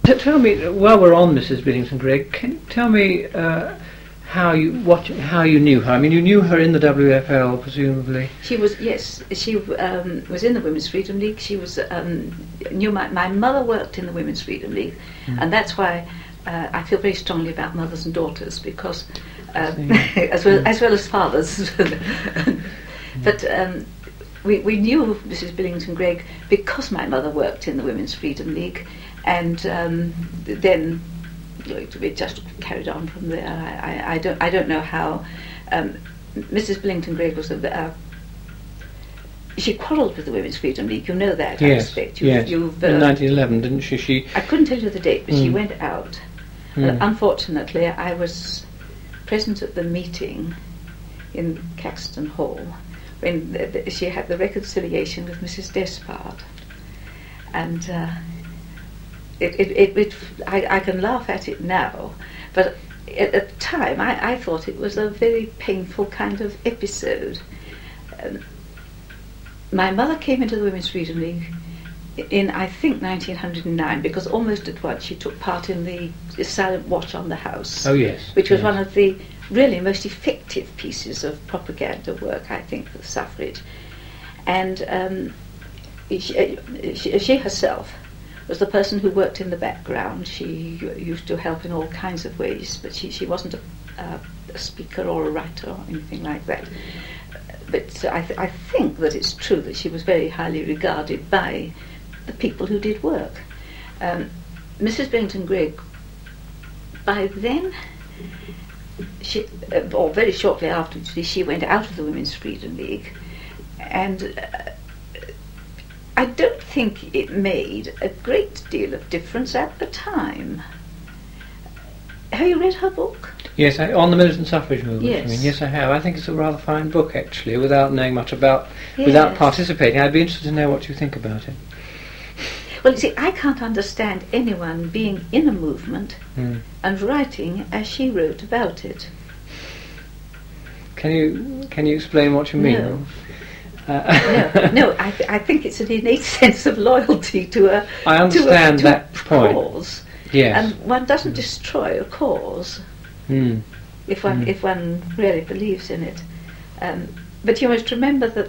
Tell me, while we're on Mrs. Billington Gregg, can you tell me how you knew her? I mean, you knew her in the WFL, presumably. She was, yes. She was in the Women's Freedom League. She was knew my mother worked in the Women's Freedom League, and that's why I feel very strongly about mothers and daughters, because as well as fathers. But we knew Mrs. Billington Gregg because my mother worked in the Women's Freedom League, and then it just carried on from there. I don't know how. Mrs. Billington Gregg was she quarrelled with the Women's Freedom League. You know that, yes, I expect. Yes. In 1911, didn't she? I couldn't tell you the date, but she went out. Unfortunately, I was present at the meeting in Caxton Hall when she had the reconciliation with Mrs. Despard, and I can laugh at it now, but at the time I thought it was a very painful kind of episode. My mother came into the Women's Freedom League in, I think, 1909, because almost at once she took part in the Silent Watch on the House. Oh yes. Which was one of the really most effective pieces of propaganda work, I think, for the suffrage. And she herself was the person who worked in the background. She used to help in all kinds of ways, but she wasn't a speaker or a writer or anything like that. But I think that it's true that she was very highly regarded by the people who did work. Mrs. Billington Gregg, by then, or very shortly afterwards, she went out of the Women's Freedom League, and I don't think it made a great deal of difference at the time. Have you read her book? Yes, on the militant suffrage movement. Yes. I mean, yes, I have. I think it's a rather fine book, actually, without knowing much about, without participating. I'd be interested to know what you think about it. Well, you see, I can't understand anyone being in a movement and writing as she wrote about it. Can you explain what you mean? No. No. I think it's an innate sense of loyalty to a I understand to that a point. Cause. Yes. And one doesn't destroy a cause if one really believes in it. But you must remember that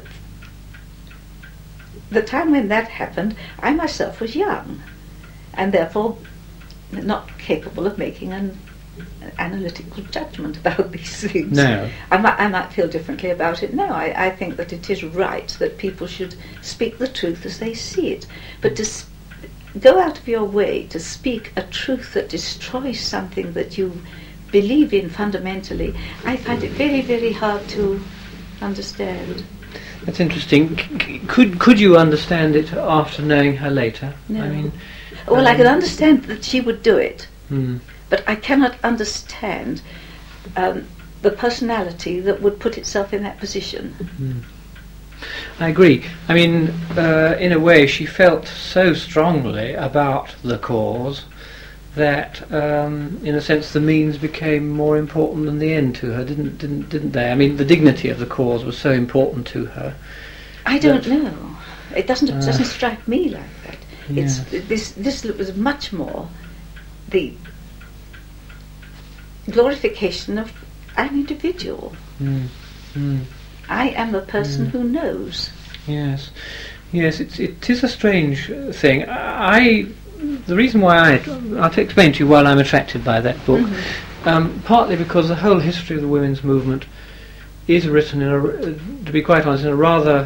the time when that happened, I myself was young, and therefore not capable of making an analytical judgment about these things. No. I might feel differently about it now. I think that it is right that people should speak the truth as they see it, but to go out of your way to speak a truth that destroys something that you believe in fundamentally, I find it very, very hard to understand. That's interesting. Could you understand it after knowing her later? No. I mean, well, I can understand that she would do it, but I cannot understand the personality that would put itself in that position. I agree. I mean, in a way, she felt so strongly about the cause that, in a sense, the means became more important than the end to her, didn't they? I mean, the dignity of the cause was so important to her. I don't know. It doesn't strike me like that. Yeah. This was much more the glorification of an individual. I am the person who knows. Yes, it is a strange thing. The reason why I'll explain to you why I'm attracted by that book. Partly because the whole history of the women's movement is written to be quite honest, in a rather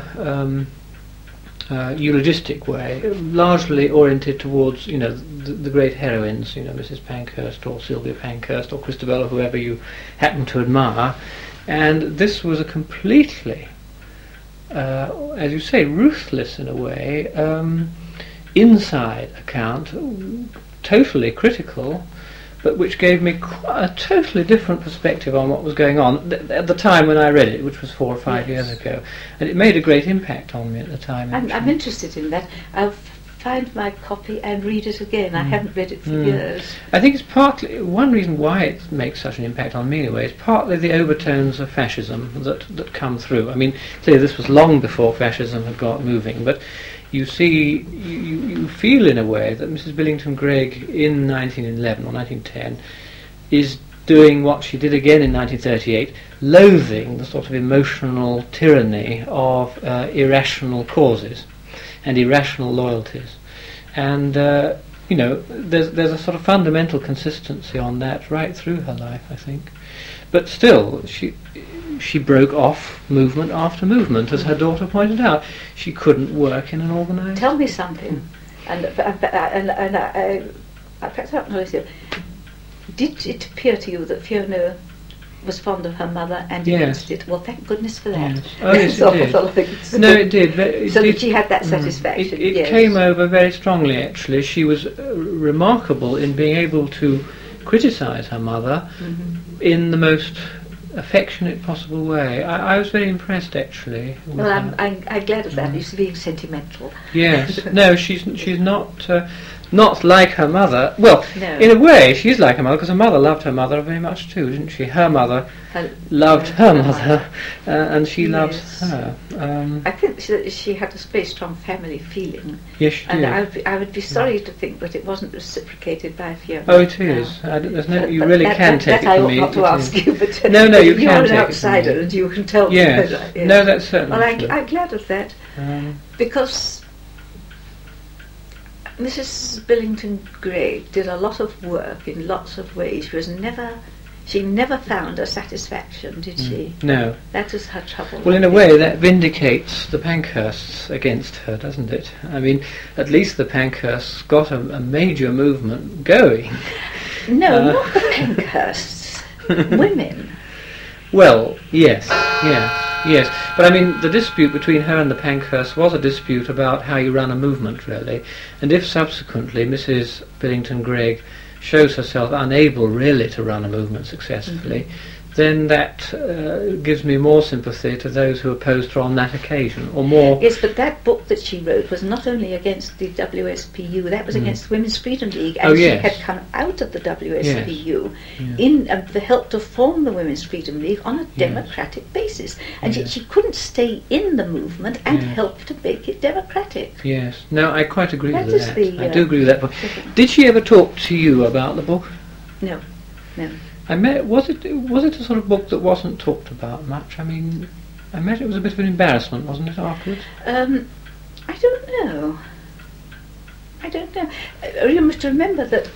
eulogistic way, largely oriented towards the great heroines, Mrs. Pankhurst or Sylvia Pankhurst or Christabel or whoever you happen to admire. And this was a completely, as you say, ruthless in a way, inside account, totally critical, but which gave me a totally different perspective on what was going on at the time when I read it, which was 4 or 5 years ago. And it made a great impact on me at the time. I'm interested in that. I'll find my copy and read it again. I haven't read it for years. I think it's partly, one reason why it makes such an impact on me anyway, is partly the overtones of fascism that come through. I mean, clearly this was long before fascism had got moving, but you see, you feel in a way that Mrs. Billington Gregg in 1911 or 1910 is doing what she did again in 1938, loathing the sort of emotional tyranny of irrational causes and irrational loyalties. And, there's a sort of fundamental consistency on that right through her life, I think. But still, she broke off movement after movement, as her daughter pointed out. She couldn't work in an organised... Tell me something, and I perhaps I don't know this. Did it appear to you that Fiona was fond of her mother and against it? Well, thank goodness for that. Yes. Oh, yes, it did. No, it did. That she had that satisfaction. It came over very strongly, actually. She was remarkable in being able to criticise her mother in the most affectionate possible way. I was very impressed, actually. Well, I'm glad of that. She's being sentimental. Yes. No, she's not like her mother. Well, no. In a way, she's like her mother, because her mother loved her mother very much too, didn't she? Her mother loved her mother, and she loved her. I think she had a very strong family feeling. Yes, she did. And I would be sorry to think that it wasn't reciprocated by Fiona. Oh, it is. There's no. You really can take it from me. That I ought not to ask you, but no, you can. You're an take outsider, it from me. and you can tell me. Yes. No, that's certainly Well, true. I'm glad of that, because Mrs. Billington Gregg did a lot of work in lots of ways. She never found a satisfaction, did she? No. That is her trouble. Well, in a way, that vindicates the Pankhursts against her, doesn't it? I mean, at least the Pankhursts got a major movement going. No, not the Pankhursts. Women. Well, yes. But I mean, the dispute between her and the Pankhursts was a dispute about how you run a movement, really. And if subsequently Mrs. Billington Gregg shows herself unable really to run a movement successfully, then that gives me more sympathy to those who opposed her on that occasion, or more... Yes, but that book that she wrote was not only against the WSPU, that was against the Women's Freedom League, and she had come out of the WSPU in the help to form the Women's Freedom League on a democratic basis, and yet she couldn't stay in the movement and help to make it democratic. Yes, no, I quite agree with that. I do agree with that. Did she ever talk to you about the book? No. Was it a sort of book that wasn't talked about much? I mean, I imagine it was a bit of an embarrassment, wasn't it, afterwards? I don't know. You must remember that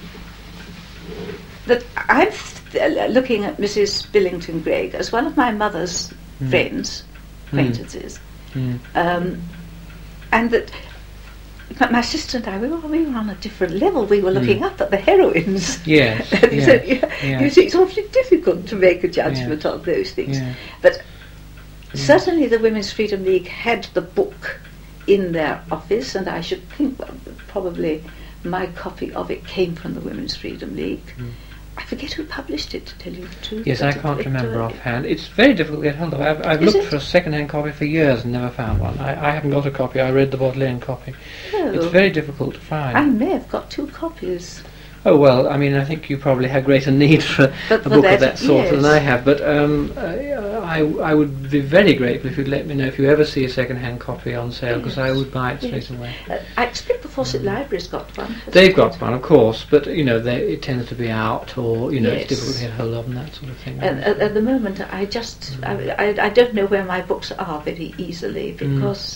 I'm looking at Mrs. Billington Gregg as one of my mother's friends, acquaintances, and that my sister and I, we were on a different level. We were looking up at the heroines. Yes. You see, it's awfully difficult to make a judgment on those things. Yeah. But certainly the Women's Freedom League had the book in their office, and I should think probably my copy of it came from the Women's Freedom League. I forget who published it, to tell you the truth. Yes, I can't remember offhand. It's very difficult to get hold of. I've looked for a second-hand copy for years and never found one. I haven't got a copy. I read the Bodleian copy. Oh. It's very difficult to find. I may have got 2 copies. Oh, well, I mean, I think you probably have greater need for a book of that sort than I have, but I would be very grateful if you'd let me know if you ever see a second-hand copy on sale, because I would buy it straight away. I expect the Fawcett Library's got one. They've got one, of course, but, it tends to be out, or, it's difficult to get hold of and that sort of thing. At the moment, I don't know where my books are very easily, because...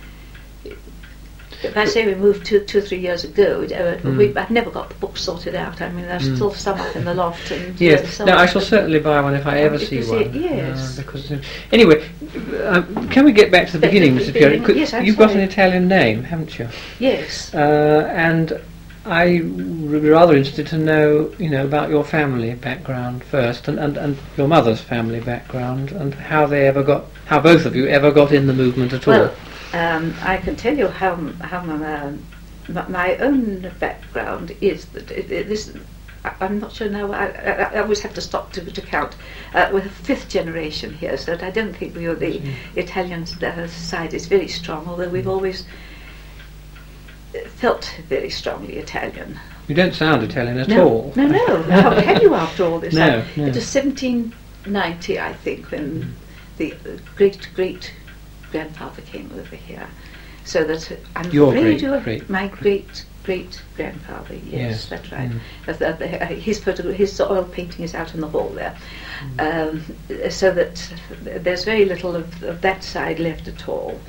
if I say we moved 2 or 3 years ago, I've never got the book sorted out. I mean, there's still some up in the loft. And yes, I shall certainly buy one if I ever see one. Yes. Anyway, can we get back to the beginning, Mrs. Piori? Yes, You've got an Italian name, haven't you? Yes. And I would be rather interested to know, about your family background first, and your mother's family background, and how both of you ever got in the movement at all. I can tell you how my own background is that I'm not sure now. I always have to stop to count. We're 5th generation here, so I don't think we are the Italian side is very strong. Although we've always felt very strongly Italian. You don't sound Italian at all. No. How can you after all this? No. It was 1790, I think, when the great grandfather came over here. So that I'm Your afraid great- my great-great-grandfather, yes, that's right. Mm. His oil painting is out in the hall there. So that there's very little of that side left at all.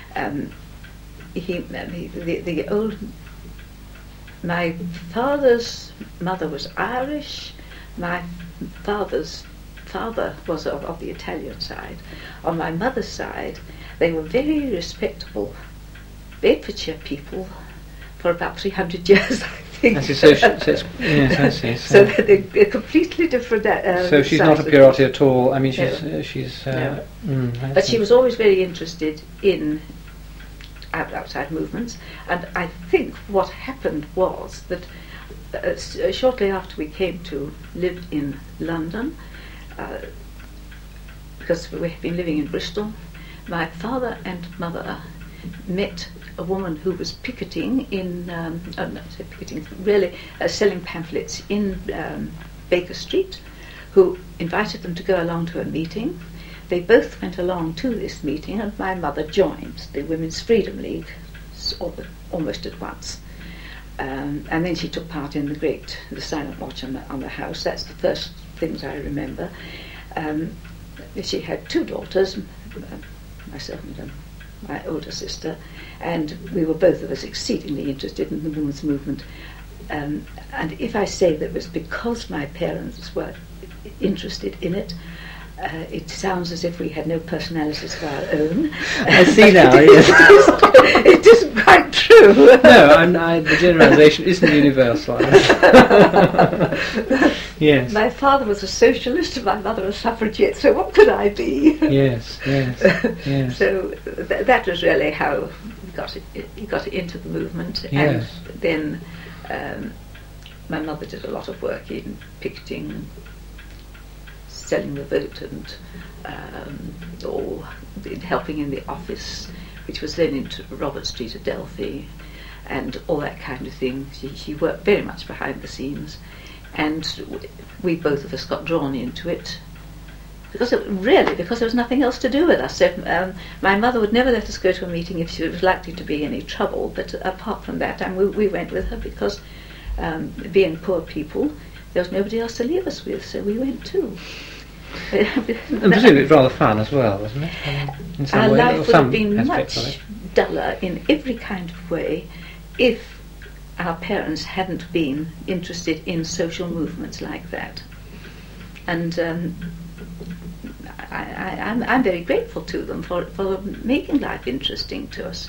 My father's mother was Irish. My father's father was of the Italian side. On my mother's side, they were very respectable Bedfordshire people for about 300 years, I think. Yes, I see. So they're completely different. So she's not a Pierotti at all. I mean, she's. No. I But see. she was always very interested in outside movements, and I think what happened was that shortly after we came to live in London, because we had been living in Bristol, my father and mother met a woman who was picketing in, selling pamphlets in Baker Street, who invited them to go along to a meeting. They both went along to this meeting, and my mother joined the Women's Freedom League almost at once. And then she took part in the silent watch on the house. That's the first things I remember. She had two daughters, myself and my older sister, and we were both of us exceedingly interested in the women's movement. And if I say that it was because my parents were interested in it, it sounds as if we had no personalities of our own. I see now, yes. It isn't quite true. No, the generalisation isn't universal. Yes. My father was a socialist and my mother a suffragette, so what could I be? Yes. So that was really how he got into the movement. Yes. And then my mother did a lot of work in picketing, selling the vote, and helping in the office, which was then in Robert Street, Adelphi, and all that kind of thing. She worked very much behind the scenes, and we both of us got drawn into it because there was nothing else to do with us. So, my mother would never let us go to a meeting if she was likely to be any trouble, but apart from that, we went with her because, being poor people, there was nobody else to leave us with, so we went too. And presumably it's rather fun as well, wasn't it? In some Our way, life or would some have been aspects much of it. duller in every kind of way if our parents hadn't been interested in social movements like that. And I'm very grateful to them for making life interesting to us.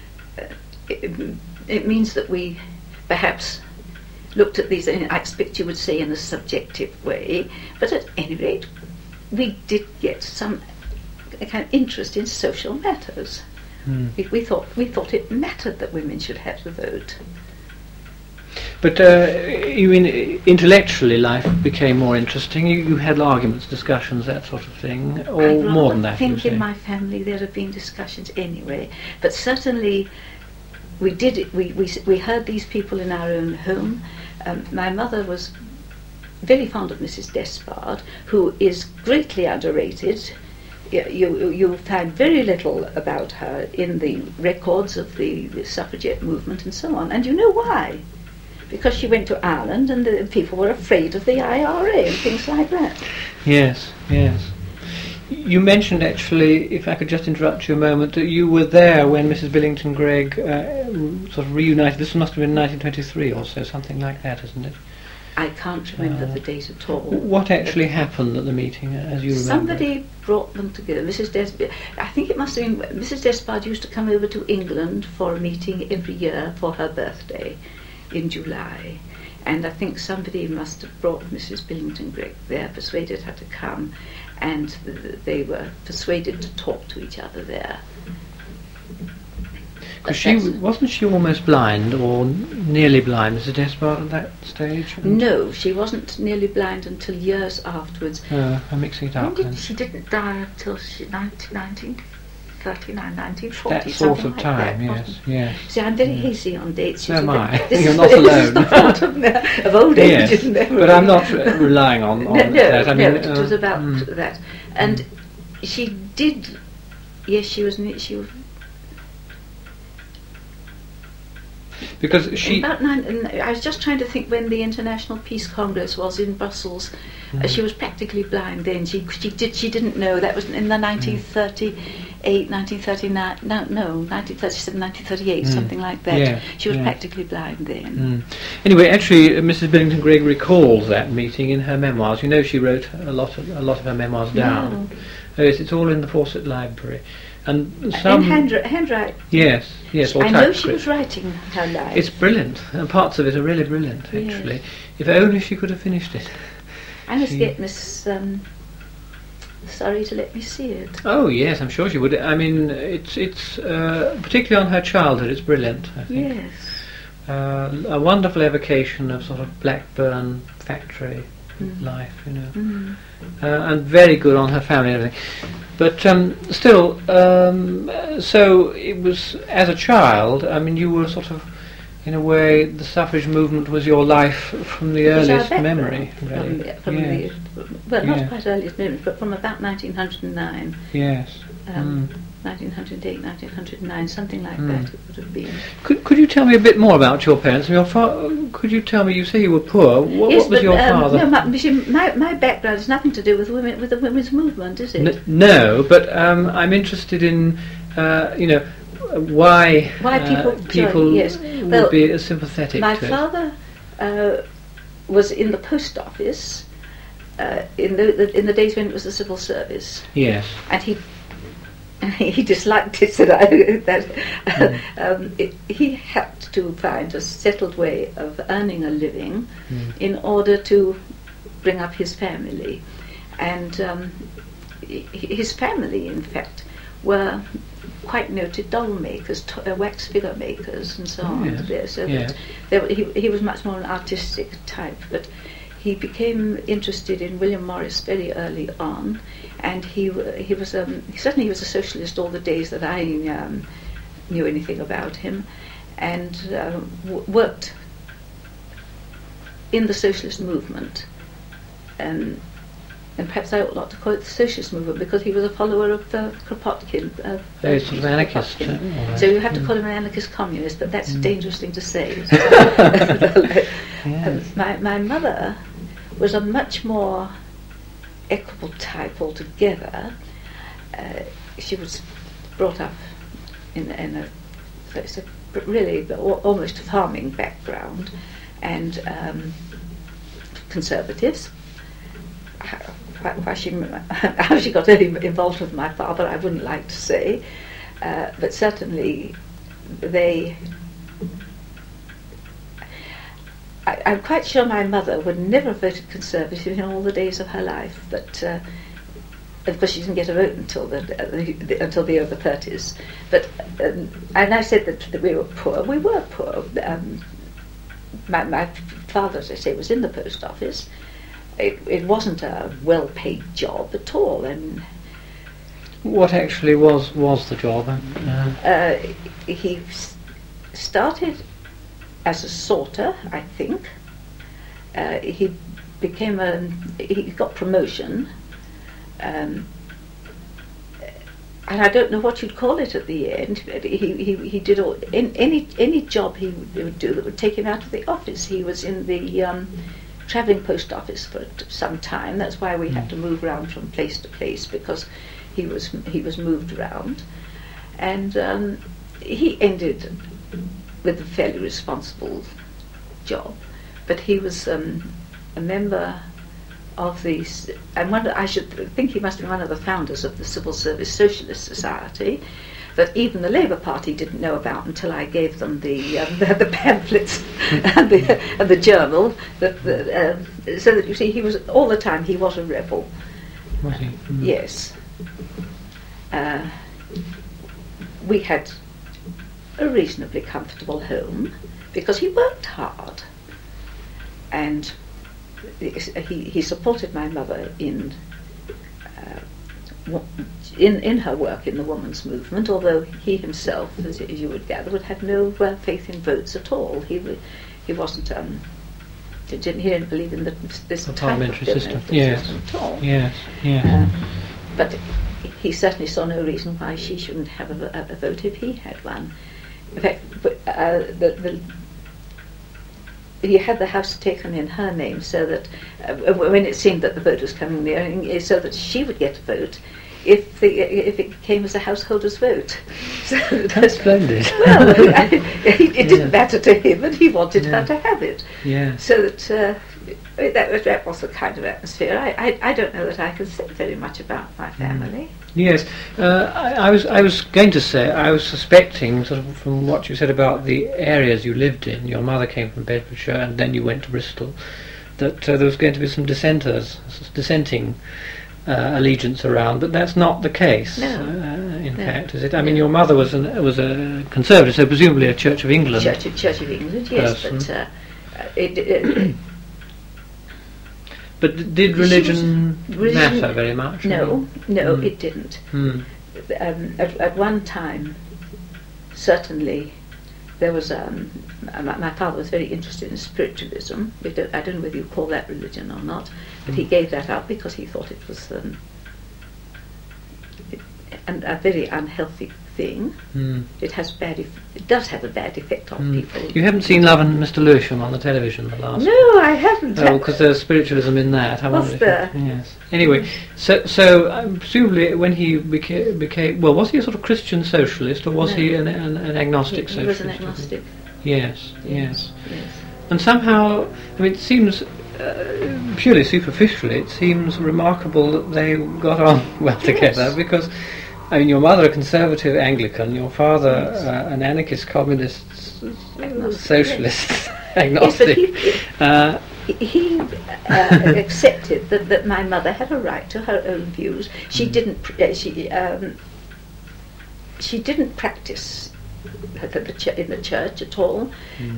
It means that we perhaps looked at these, I expect you would say, in a subjective way, but at any rate we did get some kind of interest in social matters. We thought it mattered that women should have the vote. But you mean intellectually life became more interesting? You had arguments, discussions, that sort of thing, or more than that? I think in my family there have been discussions anyway, but certainly we did it. We heard these people in our own home. My mother was very fond of Mrs. Despard, who is greatly underrated. You'll find very little about her in the records of the suffragette movement and so on, and you know why? Because she went to Ireland and the people were afraid of the IRA and things like that. Yes. You mentioned, actually, if I could just interrupt you a moment, that you were there when Mrs. Billington Gregg sort of reunited. This must have been 1923 or so, something like that, isn't it? I can't remember the date at all. What actually happened at the meeting, as you remember? Somebody brought them together. Mrs. Despard, I think it must have been, Mrs. Despard used to come over to England for a meeting every year for her birthday in July. And I think somebody must have brought Mrs. Billington Gregg there, persuaded her to come, and they were persuaded to talk to each other there. Because wasn't she almost blind, or nearly blind, Mrs. Despard, at that stage? No, she wasn't nearly blind until years afterwards. I'm mixing it up then. She didn't die until 1939, 1940. That sort of like time, that, yes. See, I'm very hazy on dates. So am I. This You're is not the- alone. This is the fault of old age, isn't it? But I'm not relying on that. I mean, it was about that. And she did, yes, she was Because she... About I was just trying to think when the International Peace Congress was in Brussels. She was practically blind then. She didn't know. That was in the 1938, 1939. No, 1937, 1938, something like that. Yeah, she was practically blind then. Anyway, actually, Mrs. Billington Gregg recalls that meeting in her memoirs. You know, she wrote a lot of her memoirs down. No. Oh, yes, it's all in the Fawcett Library. And some... In handwriting. Yes, or I know typescript. she was writing her life. It's brilliant, and parts of it are really brilliant, actually. Yes. If only she could have finished it. I must get Miss Surrey to let me see it. Oh yes, I'm sure she would. I mean, it's particularly on her childhood, it's brilliant, I think. Yes. A wonderful evocation of sort of Blackburn factory life, you know. And very good on her family and everything. But still, so it was, as a child, I mean, you were sort of, in a way, the suffrage movement was your life from the earliest memory, really. Not quite earliest memory, but from about 1909. Yes. 1908, 1909, something like that it would have been. Could you tell me a bit more about your parents? Your could you tell me, you say you were poor, what was your father? No, my background has nothing to do with women, with the women's movement, is it? No, but I'm interested in, why people would be sympathetic my to it. father was in the post office in the days when it was the civil service. Yes. And he disliked it, he had to find a settled way of earning a living in order to bring up his family. And his family, in fact, were quite noted doll makers, wax figure makers, and so on. Yes. So he was much more an artistic type, but he became interested in William Morris very early on, and he was certainly a socialist all the days that I knew anything about him, and worked in the socialist movement. And perhaps I ought not to call it the socialist movement, because he was a follower of Kropotkin. Sort of anarchist. So you have to call him an anarchist communist, but that's a dangerous thing to say. Yes. My mother was a much more equable type altogether. She was brought up in a really almost farming background, and conservatives. How she got involved with my father, I wouldn't like to say, but certainly I'm quite sure my mother would never have voted Conservative in all the days of her life, but of course she didn't get a vote until the over 30s. But and I said that we were poor. We were poor. My father, as I say, was in the post office. It wasn't a well-paid job at all. And what actually was the job? He started as a sorter, I think. He got promotion, and I don't know what you'd call it at the end. He did any job he would do that would take him out of the office. He was in the travelling post office for some time. That's why we had to move around from place to place, because he was moved around, and he ended with a fairly responsible job. But he was a member of the, I should think he must have been one of the founders of the Civil Service Socialist Society, that even the Labour Party didn't know about until I gave them the pamphlets and the journal. So that you see, he was all the time he was a rebel. Was he? Yes. We had a reasonably comfortable home because he worked hard, and he supported my mother in her work in the women's movement, although he himself, as you would gather, would have no faith in votes at all. He wasn't he didn't believe in this parliamentary system. System at all. Yes. But he certainly saw no reason why she shouldn't have a vote if he had one. in fact, he had the house taken in her name, so that when it seemed that the vote was coming near, so that she would get a vote if it came as a householder's vote. So That's splendid. Well, it didn't matter to him, and he wanted her to have it. Yeah. So that was the kind of atmosphere. I don't know that I can say very much about my family. Yes, I was going to say, I was suspecting, sort of from what you said about the areas you lived in, your mother came from Bedfordshire and then you went to Bristol, that there was going to be some dissenting allegiance around, but that's not the case. No. In fact, is it? I mean, your mother was a conservative, so presumably a Church of England. Church of England, yes, person. but But did religion matter very much? No, it didn't. At one time, certainly, there was. My father was very interested in spiritualism. I don't know whether you call that religion or not, but he gave that up because he thought it was a very unhealthy thing. It does have a bad effect on people. You haven't seen Love and Mr. Lewisham on the television the last? No, I haven't. Oh, because there's spiritualism in that. Was there? Yes. Anyway, so presumably when he became well, was he a sort of Christian socialist or was he an agnostic socialist? He was an agnostic. Yes. And somehow, I mean, it seems purely superficially, it seems remarkable that they got on well together because. I mean, your mother a conservative Anglican, your father an anarchist, communist, socialist, agnostic. Yes, he accepted that my mother had a right to her own views. She didn't. She didn't practice in the church at all.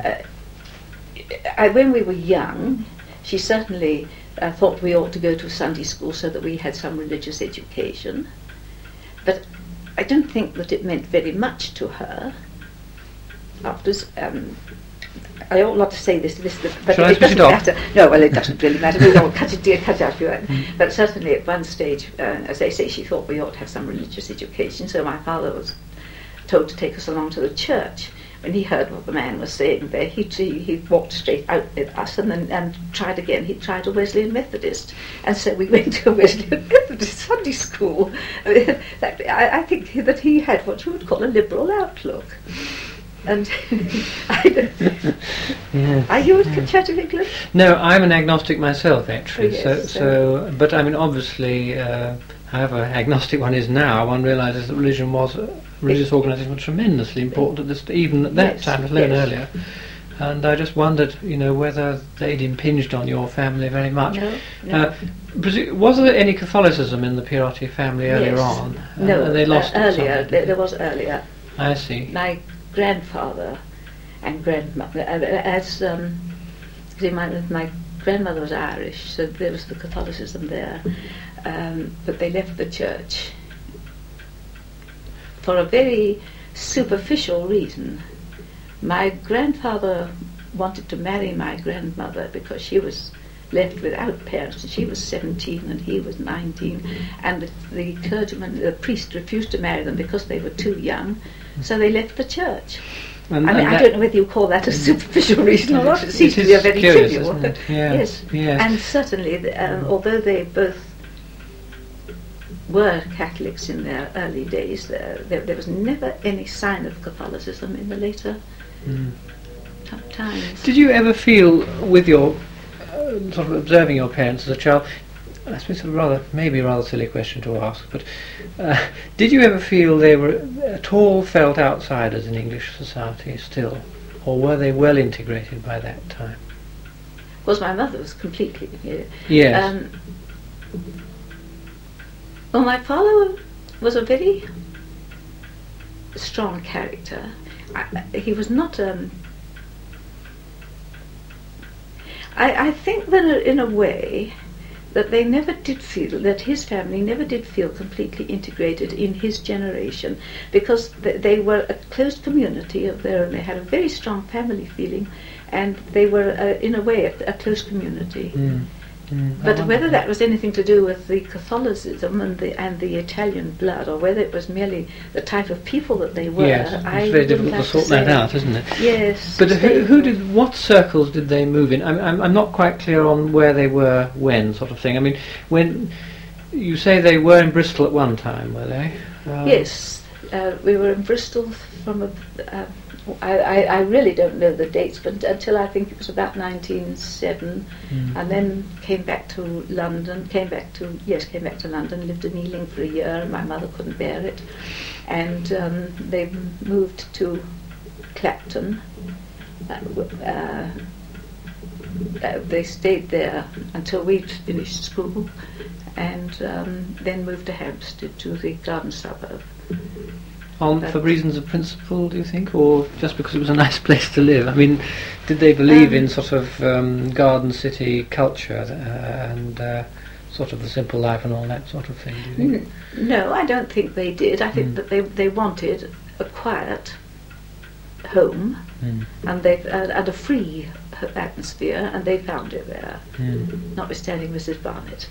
When we were young, she certainly thought we ought to go to Sunday school so that we had some religious education. But I don't think that it meant very much to her. Afterwards, I ought not to say this, but Shall it doesn't matter. No, well, it doesn't really matter. We don't cut it out if you like. But certainly at one stage, as I say, she thought we ought to have some religious education. So my father was told to take us along to the church. When he heard what the man was saying there, he walked straight out with us and tried again. He tried a Wesleyan Methodist, and so we went to a Wesleyan Methodist Sunday school. I think that he had what you would call a liberal outlook. And Are you a Church of England? No, I'm an agnostic myself, actually. Yes, so, but I mean, obviously, however agnostic one is now, one realises that religious organisation was tremendously important even at that time, let alone earlier. And I just wondered, whether they'd impinged on your family very much. No. Was there any Catholicism in the Perotti family earlier on? No, they lost earlier. There was earlier. I see. My grandfather and grandmother, my grandmother was Irish, so there was the Catholicism there, but they left the church for a very superficial reason. My grandfather wanted to marry my grandmother because she was left without parents. She was 17 and he was 19, and the priest refused to marry them because they were too young, so they left the church. I don't know whether you call that a superficial reason or not. It seems to be a very curious, trivial. isn't it? Yes. And certainly, although they both were Catholics in their early days, there was never any sign of Catholicism in the later times. Did you ever feel, with your sort of observing your parents as a child, I suppose maybe a rather silly question to ask, but did you ever feel they were at all felt outsiders in English society still, or were they well integrated by that time? Of course, my mother was completely. Yes. Well, my father was a very strong character. He was not. I think that in a way that they never did feel, that his family never did feel completely integrated in his generation, because they were a closed community of their own. They had a very strong family feeling, and they were in a way a close community. But whether that was anything to do with the Catholicism and the Italian blood, or whether it was merely the type of people that they were, yes, it's very difficult to sort that out, isn't it? Yes. But what circles did they move in? I'm not quite clear on where they were when, sort of thing. I mean, when you say they were in Bristol at one time, were they? Yes, we were in Bristol from I really don't know the dates, but until I think it was about 1907, and then came back to London. Came back to London. Lived in Ealing for a year, and my mother couldn't bear it, and they moved to Clapton. They stayed there until we'd finished school, and then moved to Hampstead, to the garden suburb. For reasons of principle, do you think, or just because it was a nice place to live? I mean, did they believe in sort of garden city culture and sort of the simple life and all that sort of thing, do you think? No, I don't think they did. I think that they wanted a quiet home and a free atmosphere, and they found it there, notwithstanding Mrs. Barnett.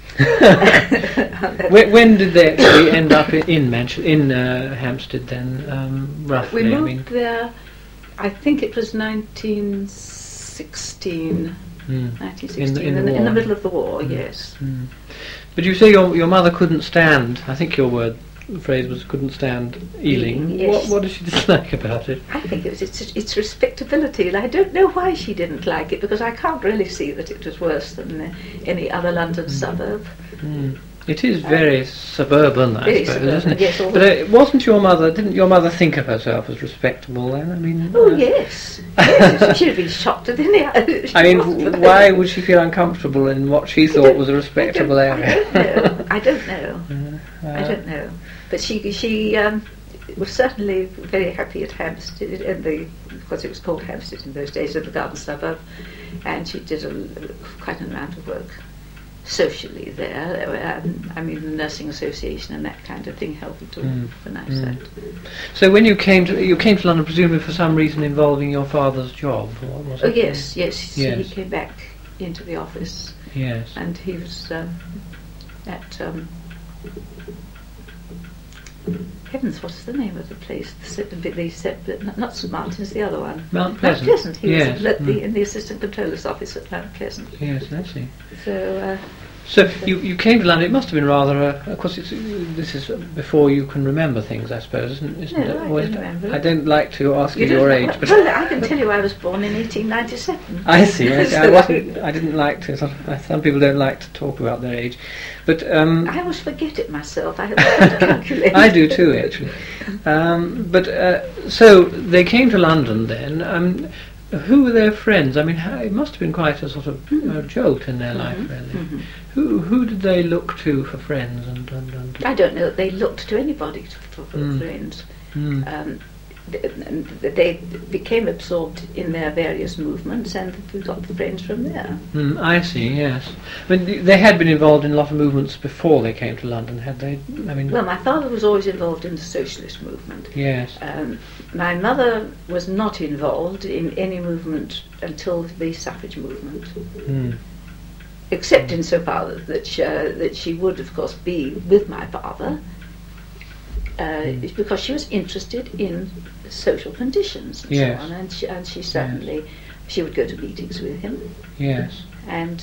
When did they actually end up in Hampstead then, roughly? We moved there, I think it was 1916. 1916, in the middle of the war, yes. But you say your mother couldn't stand, I think your phrase was couldn't stand Ealing. Yes. What did she dislike about it? I think it was its respectability, and I don't know why she didn't like it, because I can't really see that it was worse than any other London suburb. It is very suburban, I suppose, isn't it? Yes, but didn't your mother think of herself as respectable then? I mean, yes. She'd have been shocked at any other. I mean, why would she feel uncomfortable in what she thought was a respectable area? I don't know. I don't know. But she was certainly very happy at Hampstead, because it was called Hampstead in those days, in the garden suburb, and she did quite an amount of work socially there. I mean, the nursing association and that kind of thing helped to organise that. So when you came to London, presumably for some reason involving your father's job, or was it? Yes. He came back into the office. Yes. And he was at heavens, what's the name of the place? Not St Martin's, the other one. Mount Pleasant. Mount Pleasant. He was in the Assistant Controller's office at Mount Pleasant. Yes, I see. So you came to London. It must have been rather. Of course, this is before you can remember things, I suppose, isn't it? No, I can remember. I don't like to ask you your age, but well, I can tell you I was born in 1897. I see. I didn't like to. Some people don't like to talk about their age, but I always forget it myself. I have to calculate. I do too, actually. So they came to London then. Who were their friends? I mean, it must have been quite a sort of jolt in their life, really. Who did they look to for friends? I don't know that they looked to anybody for friends. They became absorbed in their various movements, and we got the friends from there. I see, yes. I mean, they had been involved in a lot of movements before they came to London, had they? I mean, well, my father was always involved in the socialist movement. Yes. My mother was not involved in any movement until the suffrage movement, except insofar that she would, of course, be with my father, because she was interested in social conditions and so on, and she certainly she would go to meetings with him. Yes. And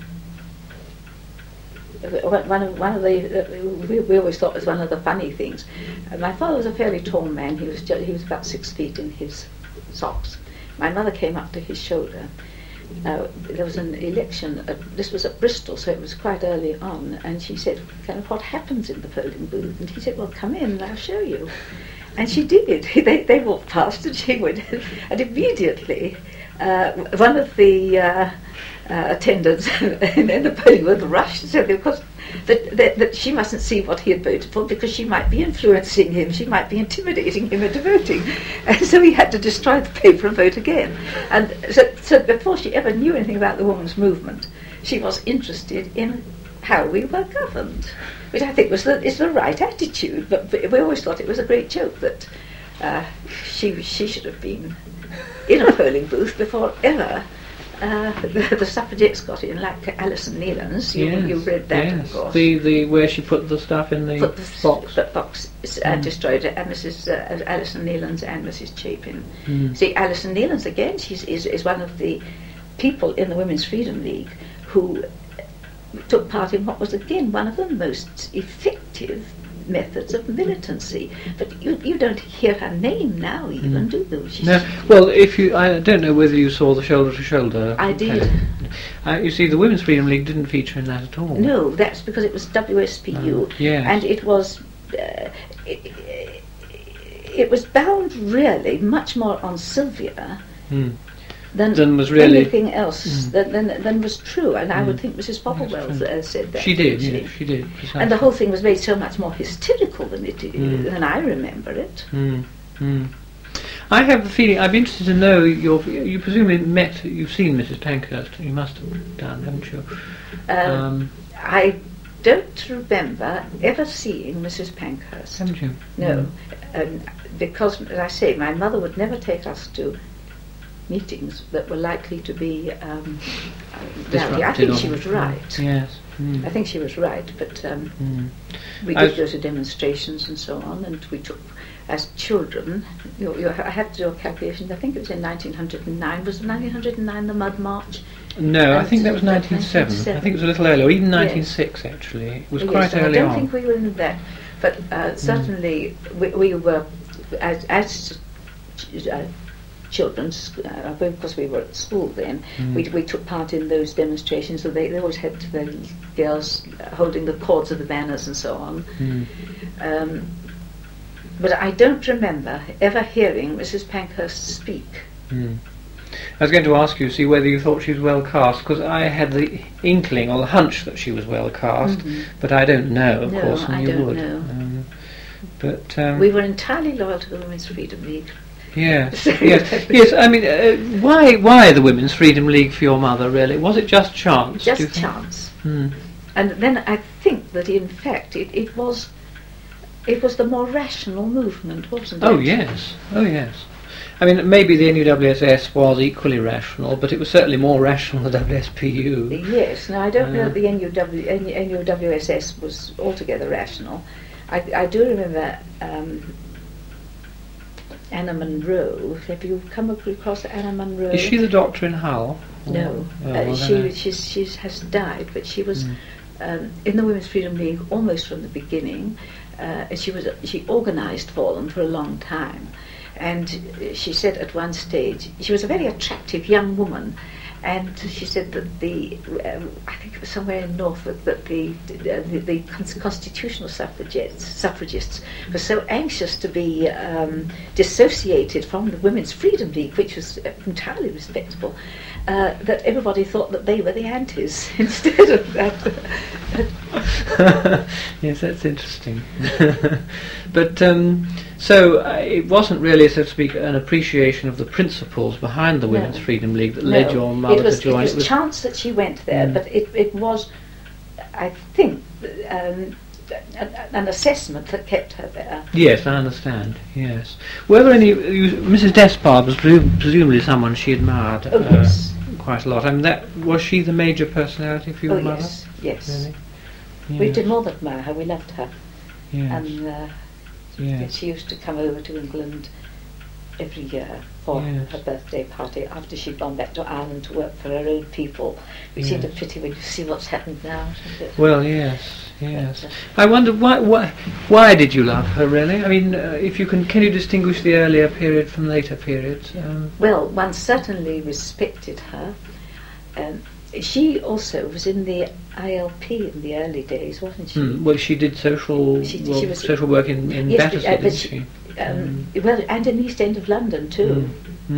one of the we always thought was one of the funny things. My father was a fairly tall man. He was about 6 feet in his socks. My mother came up to his shoulder. There was an election. This was at Bristol, so it was quite early on. And she said, "Kind of what happens in the polling booth?" And he said, "Well, come in, and I'll show you." And she did. They walked past, and she went, and immediately one of the attendants in the polling booth rushed and said, because that she mustn't see what he had voted for, because she might be influencing him, she might be intimidating him into voting, and so he had to destroy the paper and vote again. And so before she ever knew anything about the women's movement, she was interested in how we were governed, which I think is the right attitude. But we always thought it was a great joke that she should have been in a polling booth before ever the suffragettes got in, like Alison Nealon's. You read that, of course. The where she put the stuff in the box. The box destroyed it, and Mrs. Alison Nealon's and Mrs. Chapin. See, Alison Nealon's again, is one of the people in the Women's Freedom League who took part in what was again one of the most effective methods of militancy. But you don't hear her name now, even, do you? No. Well, I don't know whether you saw the Shoulder to Shoulder. I did. You see, the Women's Freedom League didn't feature in that at all. No, that's because it was WSPU, and it was. It was bound really much more on Sylvia than was really anything else than was true, and I would think Mrs. Popplewell said that. She did, she did. Precisely. And the whole thing was made so much more hysterical than I remember it. I have the feeling, I'd be interested to know, you presumably you've seen Mrs. Pankhurst, you must have done, haven't you? I don't remember ever seeing Mrs. Pankhurst. Haven't you? No, because, as I say, my mother would never take us to meetings that were likely to be rowdy. I think she was right. Yes. I think she was right, but we did go to demonstrations and so on, and we took, as children, I have to do a calculation, I think it was in 1909. Was 1909 the Mud March? No, I think that was 1907. I think it was a little earlier, or even 1906 actually. It was quite early on. I don't think we were in that, but certainly we were, as children, because we were at school then, we took part in those demonstrations, so they always had the girls holding the cords of the banners and so on. But I don't remember ever hearing Mrs. Pankhurst speak. I was going to ask you, see whether you thought she was well cast, because I had the inkling or the hunch that she was well cast, but I don't know, of course, and you would. Know. But we were entirely loyal to the Women's Freedom League. Yes, yes. I mean, why the Women's Freedom League for your mother? Really, was it just chance? Just chance. And then I think that in fact it was the more rational movement, wasn't it? Oh yes. I mean, maybe the NUWSS was equally rational, but it was certainly more rational than WSPU. Yes. Now I don't know that the NUWSS was altogether rational. I do remember. Anna Munro. Have you come across Anna Munro? Is she the doctor in Hull? No, she has died, but she was in the Women's Freedom League almost from the beginning. She organised for them for a long time, and she said at one stage she was a very attractive young woman. And she said that I think it was somewhere in Norfolk, that the constitutional suffragists were so anxious to be dissociated from the Women's Freedom League, which was entirely respectable, that everybody thought that they were the antis instead of that. Yes, that's interesting. But so it wasn't really, so to speak, an appreciation of the principles behind the Women's Freedom League that led your mother to join. It was chance that she went there, but it was, I think, an assessment that kept her there. Yes, I understand. Yes. Were there any? Mrs. Despard was presumably someone she admired yes. quite a lot. I mean, was she the major personality for your mother? Yes. Really? Yes. We did more than admire her. We loved her. Yes. And she used to come over to England every year for her birthday party after she'd gone back to Ireland to work for her own people. We seemed a pity when you see what's happened now. Well, yes. But, I wonder why did you love her, really? I mean, if you can you distinguish the earlier period from later periods? Well, one certainly respected her. She also was in the ILP in the early days, wasn't she? Well, she did social work in Battersea, didn't she? Well, and in the East End of London too.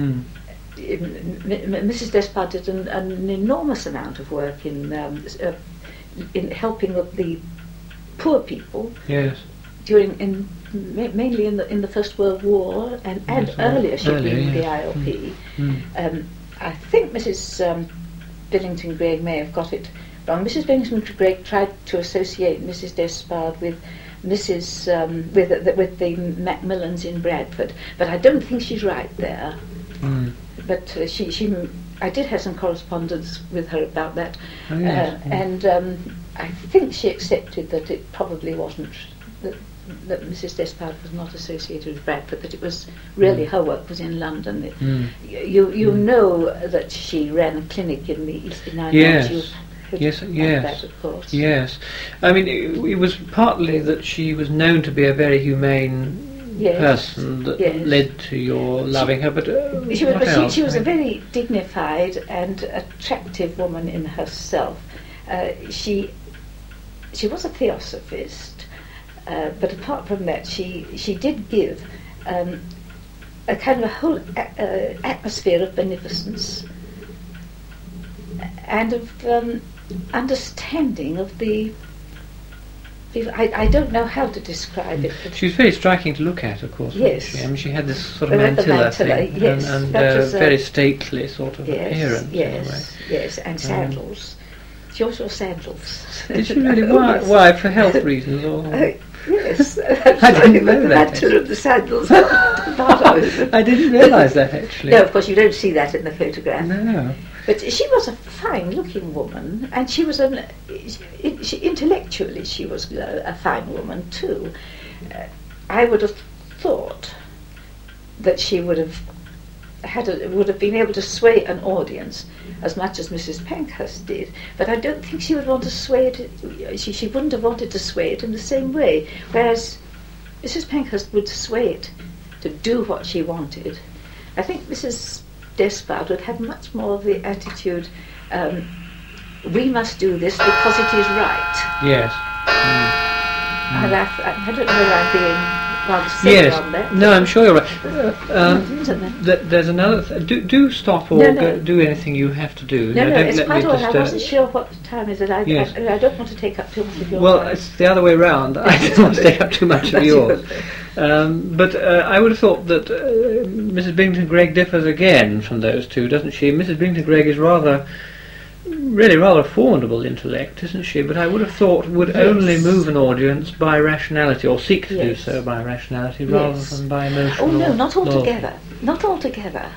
Mrs. Despard did an enormous amount of work in helping the poor people. Yes. Mainly in the First World War and earlier. She'd been in the ILP. I think Mrs. Billington Gregg may have got it wrong. Mrs. Billington Gregg tried to associate Mrs. Despard with with the Macmillans in Bradford, but I don't think she's right there. But she I did have some correspondence with her about that, Oh, yes. and I think she accepted that it probably wasn't that Mrs. Despard was not associated with Bradford, that it was really her work was in London. You know that she ran a clinic in the East Indian Yes. Yes. That, of course. Yes. I mean, it was partly that she was known to be a very humane person that led to your loving her, but she was a very dignified and attractive woman in herself. She was a theosophist, but apart from that, she did give a kind of a whole atmosphere of beneficence and of understanding of the people. I don't know how to describe it. She was very striking to look at, of course. Yes. Wasn't she? I mean, she had this sort of mantilla thing, yes, and very stately sort of appearance. Yes, and sandals. She also wore sandals. Did she really? Why? For health reasons, or? Yes. I didn't know the that. mantilla of the sandals. I didn't realise that actually. No, of course you don't see that in the photograph. No. But she was a fine-looking woman, and she was intellectually she was a fine woman too. I would have thought that she would have been able to sway an audience as much as Mrs. Pankhurst did, but I don't think she would want to sway it. She wouldn't have wanted to sway it in the same way, whereas Mrs. Pankhurst would sway it to do what she wanted. I think Mrs. Despard would have much more of the attitude, we must do this because it is right. Yes. And I don't know whether I'm being rather silly on that. No, I'm sure you're right. There's another... do stop or do anything you have to do. No, it's quite all right. I wasn't sure what time is it. I don't want to take up too much of your time. Well, it's the other way round. I don't want to take up too much of yours. But I would have thought that Mrs. Bington-Gregg differs again from those two, doesn't she? Mrs. Bington-Gregg is rather a formidable intellect, isn't she? But I would have thought would only move an audience by rationality, or seek to do so by rationality, rather than by emotional. Oh no, not altogether. Not altogether.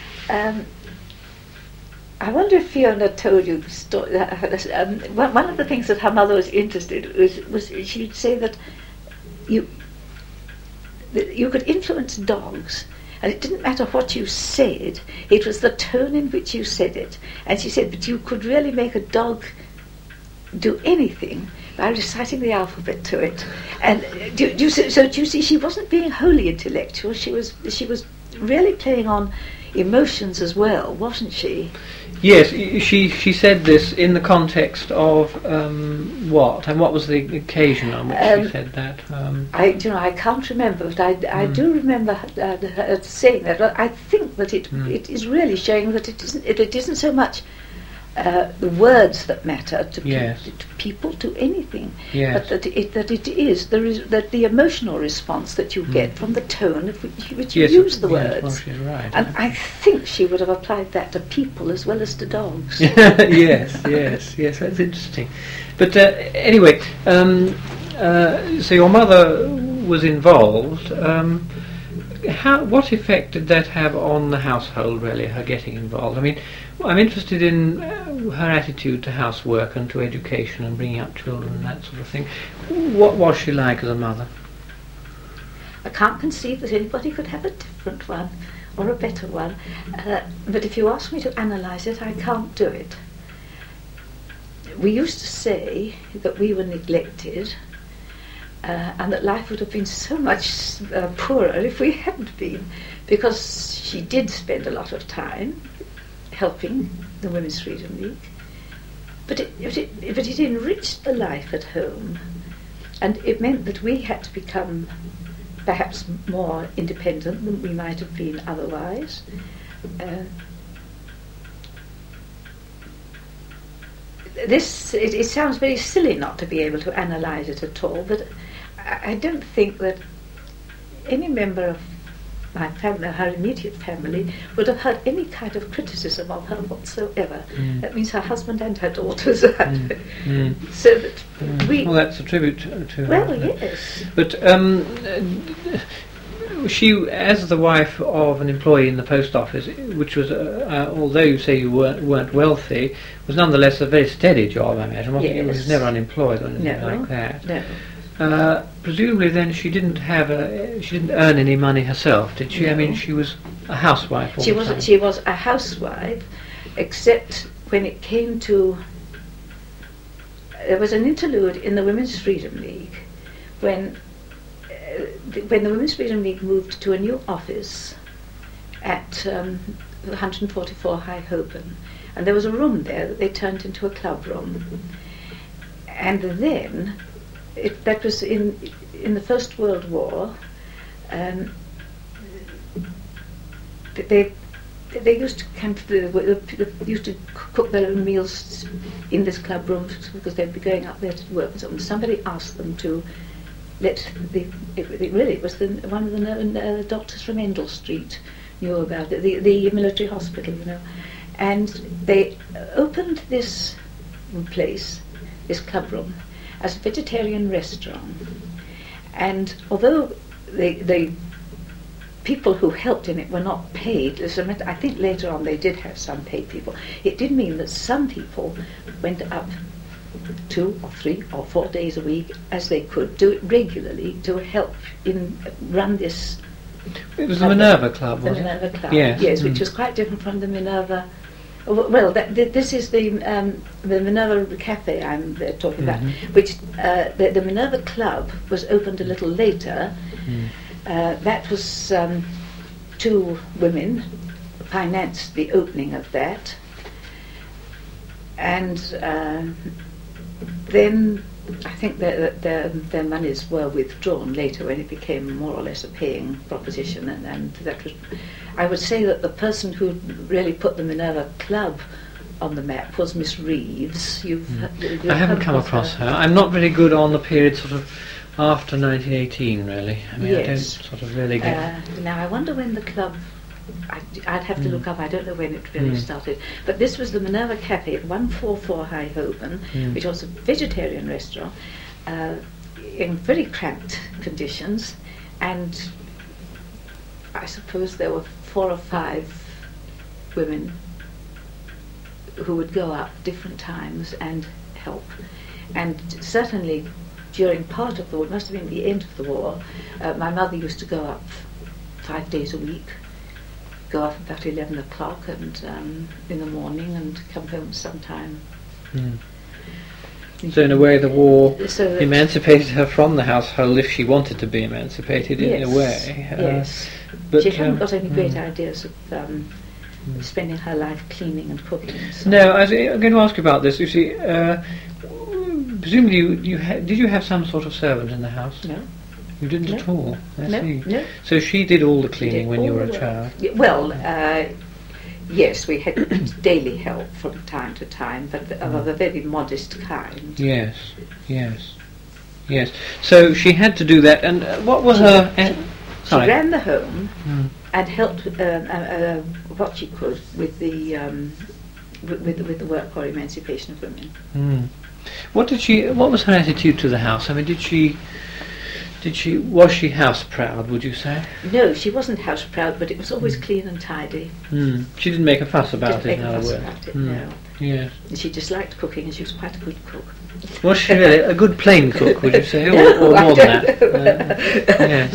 I wonder if Fiona told you the story. One of the things that her mother was interested in was she'd say that you could influence dogs, and it didn't matter what you said, it was the tone in which you said it. And she said that you could really make a dog do anything by reciting the alphabet to it. And do you see, she wasn't being wholly intellectual, she was really playing on emotions as well, wasn't she? Yes, she said this in the context of what? And what was the occasion on which she said that? I can't remember, but I do remember her saying that. I think that it is really showing that it isn't so much the words that matter to people, to anything, but that it is the emotional response that you get from the tone of which you use the words. Well, she's right. And I think she would have applied that to people as well as to dogs. yes, that's interesting. But anyway, so your mother was involved. What effect did that have on the household, really, her getting involved? I mean, I'm interested in her attitude to housework and to education and bringing up children and that sort of thing. What was she like as a mother? I can't conceive that anybody could have a different one or a better one. But if you ask me to analyse it, I can't do it. We used to say that we were neglected, and that life would have been so much poorer if we hadn't been, because she did spend a lot of time helping the Women's Freedom League, but it enriched the life at home, and it meant that we had to become perhaps more independent than we might have been otherwise. It sounds very silly not to be able to analyse it at all, but I don't think that any member of my family, her immediate family, would have heard any kind of criticism of her whatsoever. That means her husband and her daughters had. So that well, that's a tribute to her. Well, yes. But she, as the wife of an employee in the post office, which was, although you say you weren't wealthy, was nonetheless a very steady job, I imagine. Wasn't it? She was never unemployed or anything like that. No. Presumably, then she didn't earn any money herself, did she? No. I mean, she was a housewife. She was a housewife, except when it came to. There was an interlude in the Women's Freedom League when the Women's Freedom League moved to a new office at 144 High Holborn, and there was a room there that they turned into a club room. And then, that was in the First World War. They used to used to cook their own meals in this club room because they'd be going up there to work and so on. Somebody asked them to let it was one of the doctors from Endell Street knew about it, the military hospital, you know, and they opened this place, this club room, as a vegetarian restaurant. And although the people who helped in it were not paid, I think later on they did have some paid people, it did mean that some people went up 2 or 3 or 4 days a week as they could, do it regularly to help run this. It was the Minerva Club, wasn't it? The Minerva Club, yes, which was quite different from the Minerva. Well, this is the Minerva Cafe I'm talking about, which the Minerva Club was opened a little later. That was 2 women financed the opening of that, and then I think that their monies were withdrawn later when it became more or less a paying proposition, and that was. I would say that the person who really put the Minerva Club on the map was Miss Reeves. I haven't come across her. I'm not very good on the period sort of after 1918, really. I mean, yes. I don't sort of really get. Now I wonder when the club. I'd have to look up. I don't know when it really started. But this was the Minerva Cafe at 144 High Holborn, which was a vegetarian restaurant in very cramped conditions, and I suppose there were 4 or 5 women who would go up different times and help. And certainly during part of the war, it must have been the end of the war, my mother used to go up 5 days a week, go off about 11 o'clock and in the morning and come home sometime. So in a way the war emancipated her from the household if she wanted to be emancipated in a way. Yes. But she hadn't got any great ideas of spending her life cleaning and cooking. So. No, I'm going to ask you about this. You see, presumably did you have some sort of servant in the house? No. You didn't at all? I see. No. So she did all the cleaning when you were a child? Well, yes, we had daily help from time to time, but of a very modest kind. Yes. So she had to do that, and what was her... She ran the home and helped what she could with the work for emancipation of women. What was her attitude to the house? I mean, was she house proud, would you say? No, she wasn't house proud, but it was always clean and tidy. She didn't make a fuss about it, in other words. No. Yes. She just liked cooking, and she was quite a good cook. Was she really a good plain cook, would you say, no, or more than that? Yes.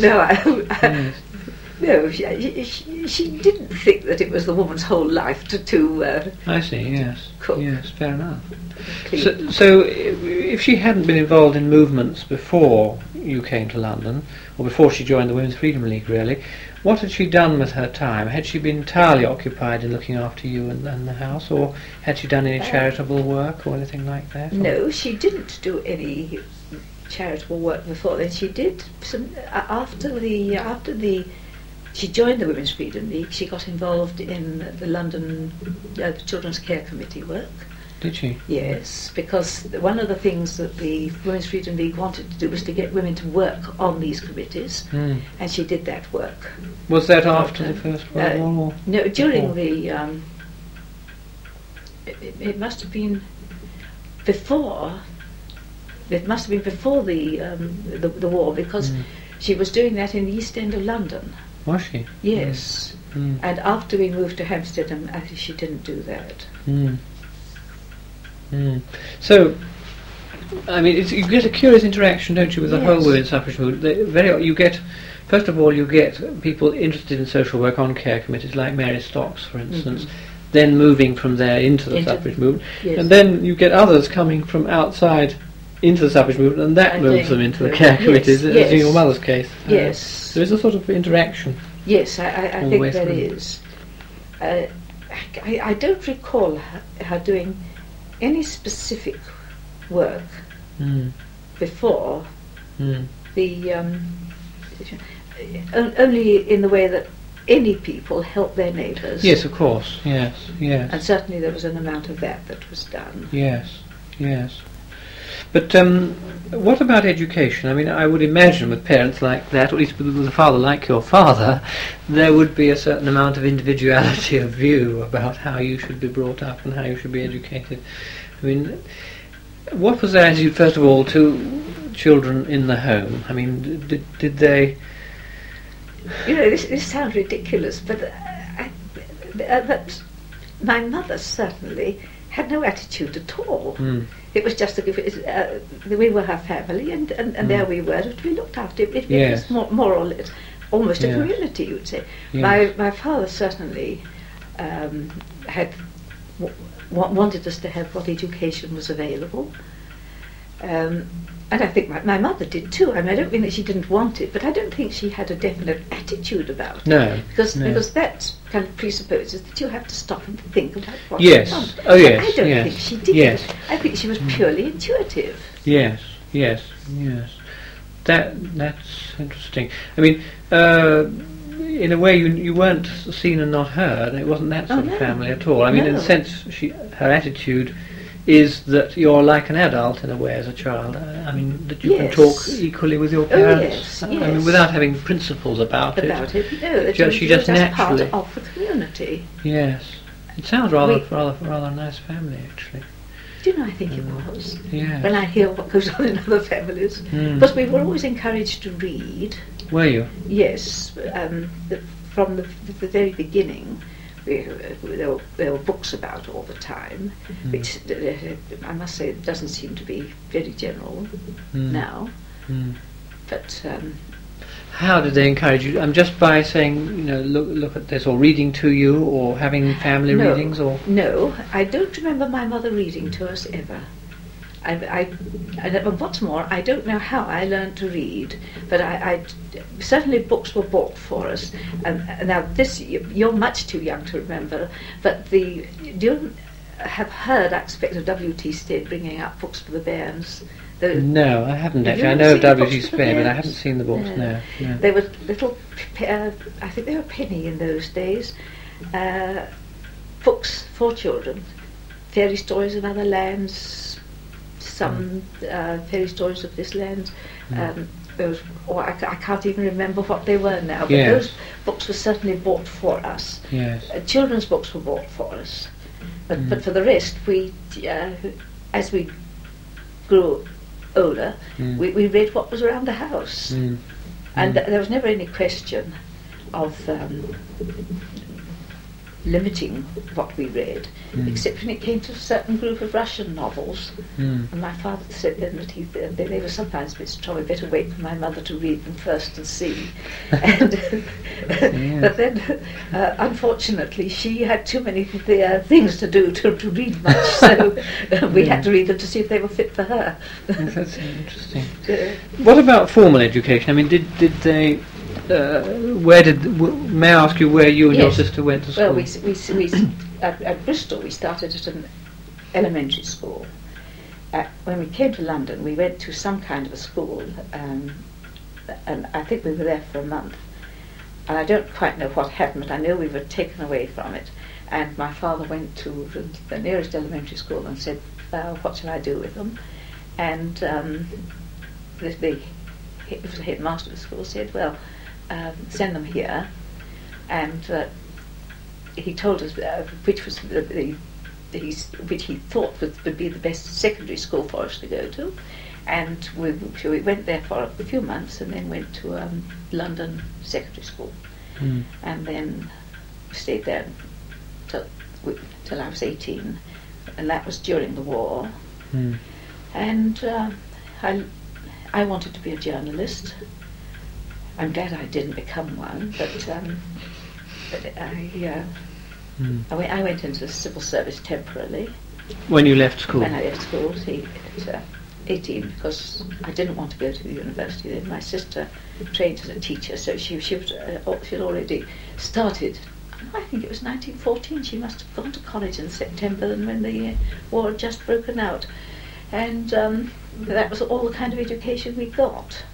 No, she didn't think that it was the woman's whole life to I see. Yes. Cook. Yes, fair enough. So if she hadn't been involved in movements before you came to London, or before she joined the Women's Freedom League, really, what had she done with her time? Had she been entirely occupied in looking after you and the house, or had she done any charitable work or anything like that? No, she didn't do any charitable work before then. She did some after she joined the Women's Freedom League. She got involved in the London Children's Care Committee work. Did she? Yes, because one of the things that the Women's Freedom League wanted to do was to get women to work on these committees, and she did that work. Was that after the First World War? No, during the... it must have been before... It must have been before the war, because she was doing that in the East End of London. Was she? Yes. Mm. And after we moved to Hampstead, she didn't do that. Mm. Mm. So, I mean, you get a curious interaction, don't you, with the Yes. whole women's suffrage movement? You get, first of all, you get people interested in social work on care committees, like Mary Stocks, for instance, then moving from there into the suffrage movement, Yes. and then you get others coming from outside into the suffrage movement, and that And moves then- them into the care committees, as yes. in your mother's case. Yes. There is a sort of interaction. Yes, I All the think way there through. is. I don't recall her doing any specific work Mm. before Mm. the only in the way that any people help their neighbours. Yes, of course. Yes, yes. And certainly there was an amount of that was done. Yes, yes. But what about education? I mean, I would imagine with parents like that, or at least with a father like your father, there would be a certain amount of individuality of view about how you should be brought up and how you should be educated. I mean, what was their attitude, first of all, to children in the home? I mean, did they... You know, this sounds ridiculous, but but my mother certainly had no attitude at all. Mm. It was just we were her family, and there we were to be looked after. It Yes. was more or less almost a Yes. community, you would say. Yes. My father certainly had wanted us to have what education was available. And I think my mother did too. I mean, I don't mean that she didn't want it, but I don't think she had a definite attitude about it. No. Because no. that kind of presupposes that you have to stop and think about what Yes. you want. Oh, yes, I don't yes, think she did. yes. I think she was purely intuitive. Yes, yes, yes. That's interesting. I mean, in a way, you weren't seen and not heard. It wasn't that sort no. of family at all. I mean, in No. a sense, her attitude is that you're like an adult in a way as a child. I mean, that you can Yes. talk equally with your parents. yes, I mean, yes. without having principles about it. No, that She you were just naturally- part of the community. Yes. It sounds rather We- rather nice family, actually. Do you know, I think it was. Yeah. When I hear what goes on in other families. Mm. Because we were always encouraged to read. Were you? Yes, from the very beginning, there were books about all the time, which I must say doesn't seem to be very general now. Mm. But How did they encourage you? Just by saying, look at this, or reading to you, or having family readings, or no, I don't remember my mother reading to us ever. And what's more, I don't know how I learned to read, but I certainly books were bought for us. And now this, you're much too young to remember, but do you have heard, I expect, of W.T. Stead bringing out books for the bairns? No, I haven't Have you actually. I ever know seen of the W.T. books for Spear, but I parents? haven't seen the books. No. They were little, I think they were a penny in those days, books for children, fairy stories of other lands, some fairy stories of this land. I can't even remember what they were now, but Yes. those books were certainly bought for us. Yes. Children's books were bought for us, but for the rest, we, as we grew older, we read what was around the house, and there was never any question of limiting what we read, except when it came to a certain group of Russian novels. And my father said then that they were sometimes a bit strong. We better wait for my mother to read them first and see. And, but then, unfortunately, she had too many things to do to read much, so we had to read them to see if they were fit for her. Yes, that's interesting. What about formal education? I mean, did they? May I ask you where you and your Yes. sister went to school? Well, at Bristol we started at an elementary school. When we came to London, we went to some kind of a school, and I think we were there for a month. And I don't quite know what happened, but I know we were taken away from it. And my father went to the nearest elementary school and said, "What shall I do with them?" And the headmaster of the school said, "Well, send them here," and he told us which was which he thought would be the best secondary school for us to go to, and we went there for a few months, and then went to London secondary school, and then stayed there till I was 18, and that was during the war. And I wanted to be a journalist. I'm glad I didn't become one, but I went into the civil service temporarily. When you left school? When I left school at 18, because I didn't want to go to the university then. My sister trained as a teacher, so she'd already started. I think it was 1914. She must have gone to college in September, and when the war had just broken out, and that was all the kind of education we got.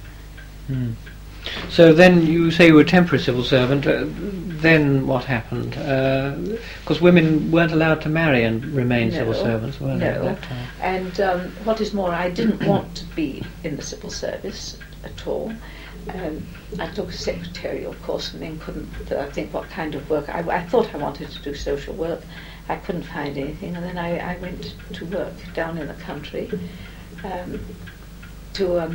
So then you say you were a temporary civil servant. Then what happened? Because women weren't allowed to marry and remain civil servants, were they, at that time? And what is more, I didn't want to be in the civil service at all. I took a secretarial course and then couldn't think what kind of work. I thought I wanted to do social work. I couldn't find anything, and then I went to work down in the country to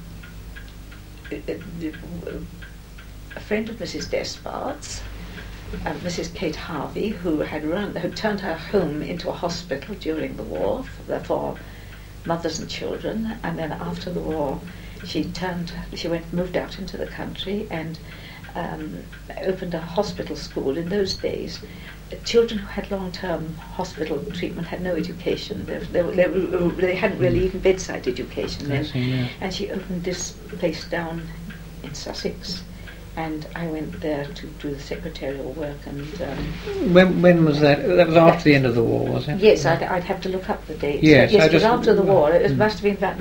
a friend of Mrs. Despard's, Mrs. Kate Harvey, who had turned her home into a hospital during the war for mothers and children, and then after the war she moved out into the country and opened a hospital school. In those days, children who had long-term hospital treatment had no education. They hadn't really even bedside education then. And she opened this place down in Sussex, and I went there to do the secretarial work. And when was that? That was after the end of the war, was it? Yes, I'd have to look up the dates. Yes, it was after the war. It must have been about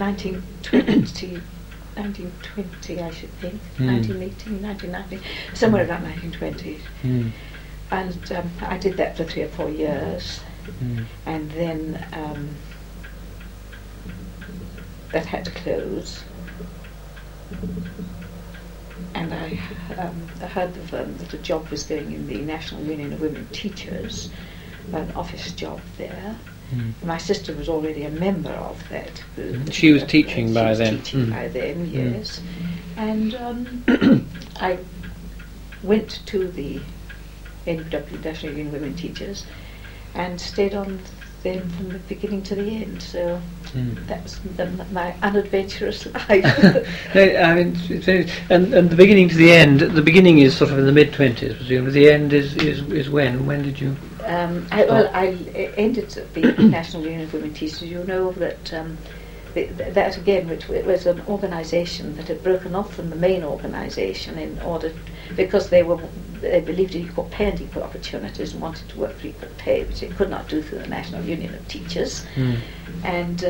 1920, I should think. 1918, 1919, somewhere about 1920. And I did that for 3 or 4 years, and then that had to close. And I heard that a job was going in the National Union of Women Teachers, an office job there. My sister was already a member of that group. She was teaching by then. By then, yes. And I went to the NUW, National Union of Women Teachers, and stayed on them from the beginning to the end. So that was my unadventurous life. I mean, and the beginning to the end. The beginning is sort of in the mid-20s, presumably. The end is when? When did you? I ended at the National Union of Women Teachers. You know that that again, which was an organisation that had broken off from the main organisation in order, because they believed in equal pay and equal opportunities and wanted to work for equal pay, which they could not do through the National Union of Teachers. And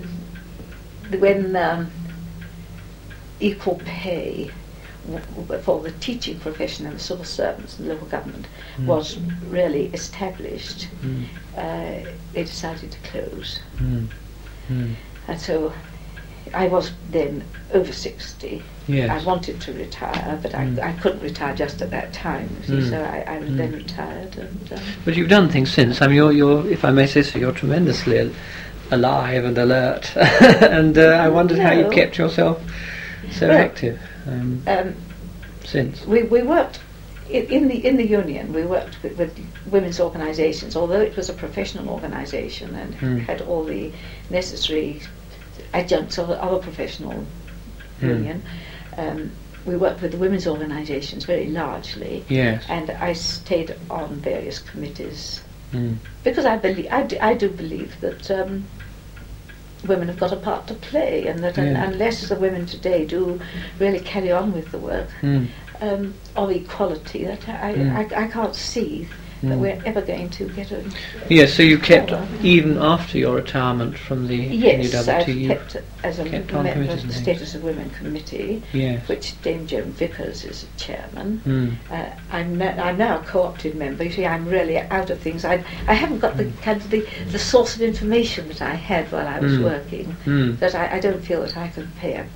when equal pay for the teaching profession and the civil servants and local government was really established, they decided to close. And so I was then over 60. Yes. I wanted to retire, but I couldn't retire just at that time, you see, so I was then retired. And, but you've done things since. I mean, you're, if I may say so, you're tremendously alive and alert. And I wondered how you kept yourself so active since. We worked in the union. We worked with women's organisations, although it was a professional organisation and had all the necessary adjuncts of a professional union. We worked with the women's organisations very largely, and I stayed on various committees because I do believe that women have got a part to play, and that unless the women today do really carry on with the work of equality, that I can't see that we're ever going to get a... Yes, so you kept, even after your retirement from the Yes, I've NUW, kept as a member of the Status of Women Committee, which Dame Joan Vickers is a chairman. I'm now a co-opted member. You see, I'm really out of things. I haven't got the kind of the source of information that I had while I was working, that I don't feel that I can pay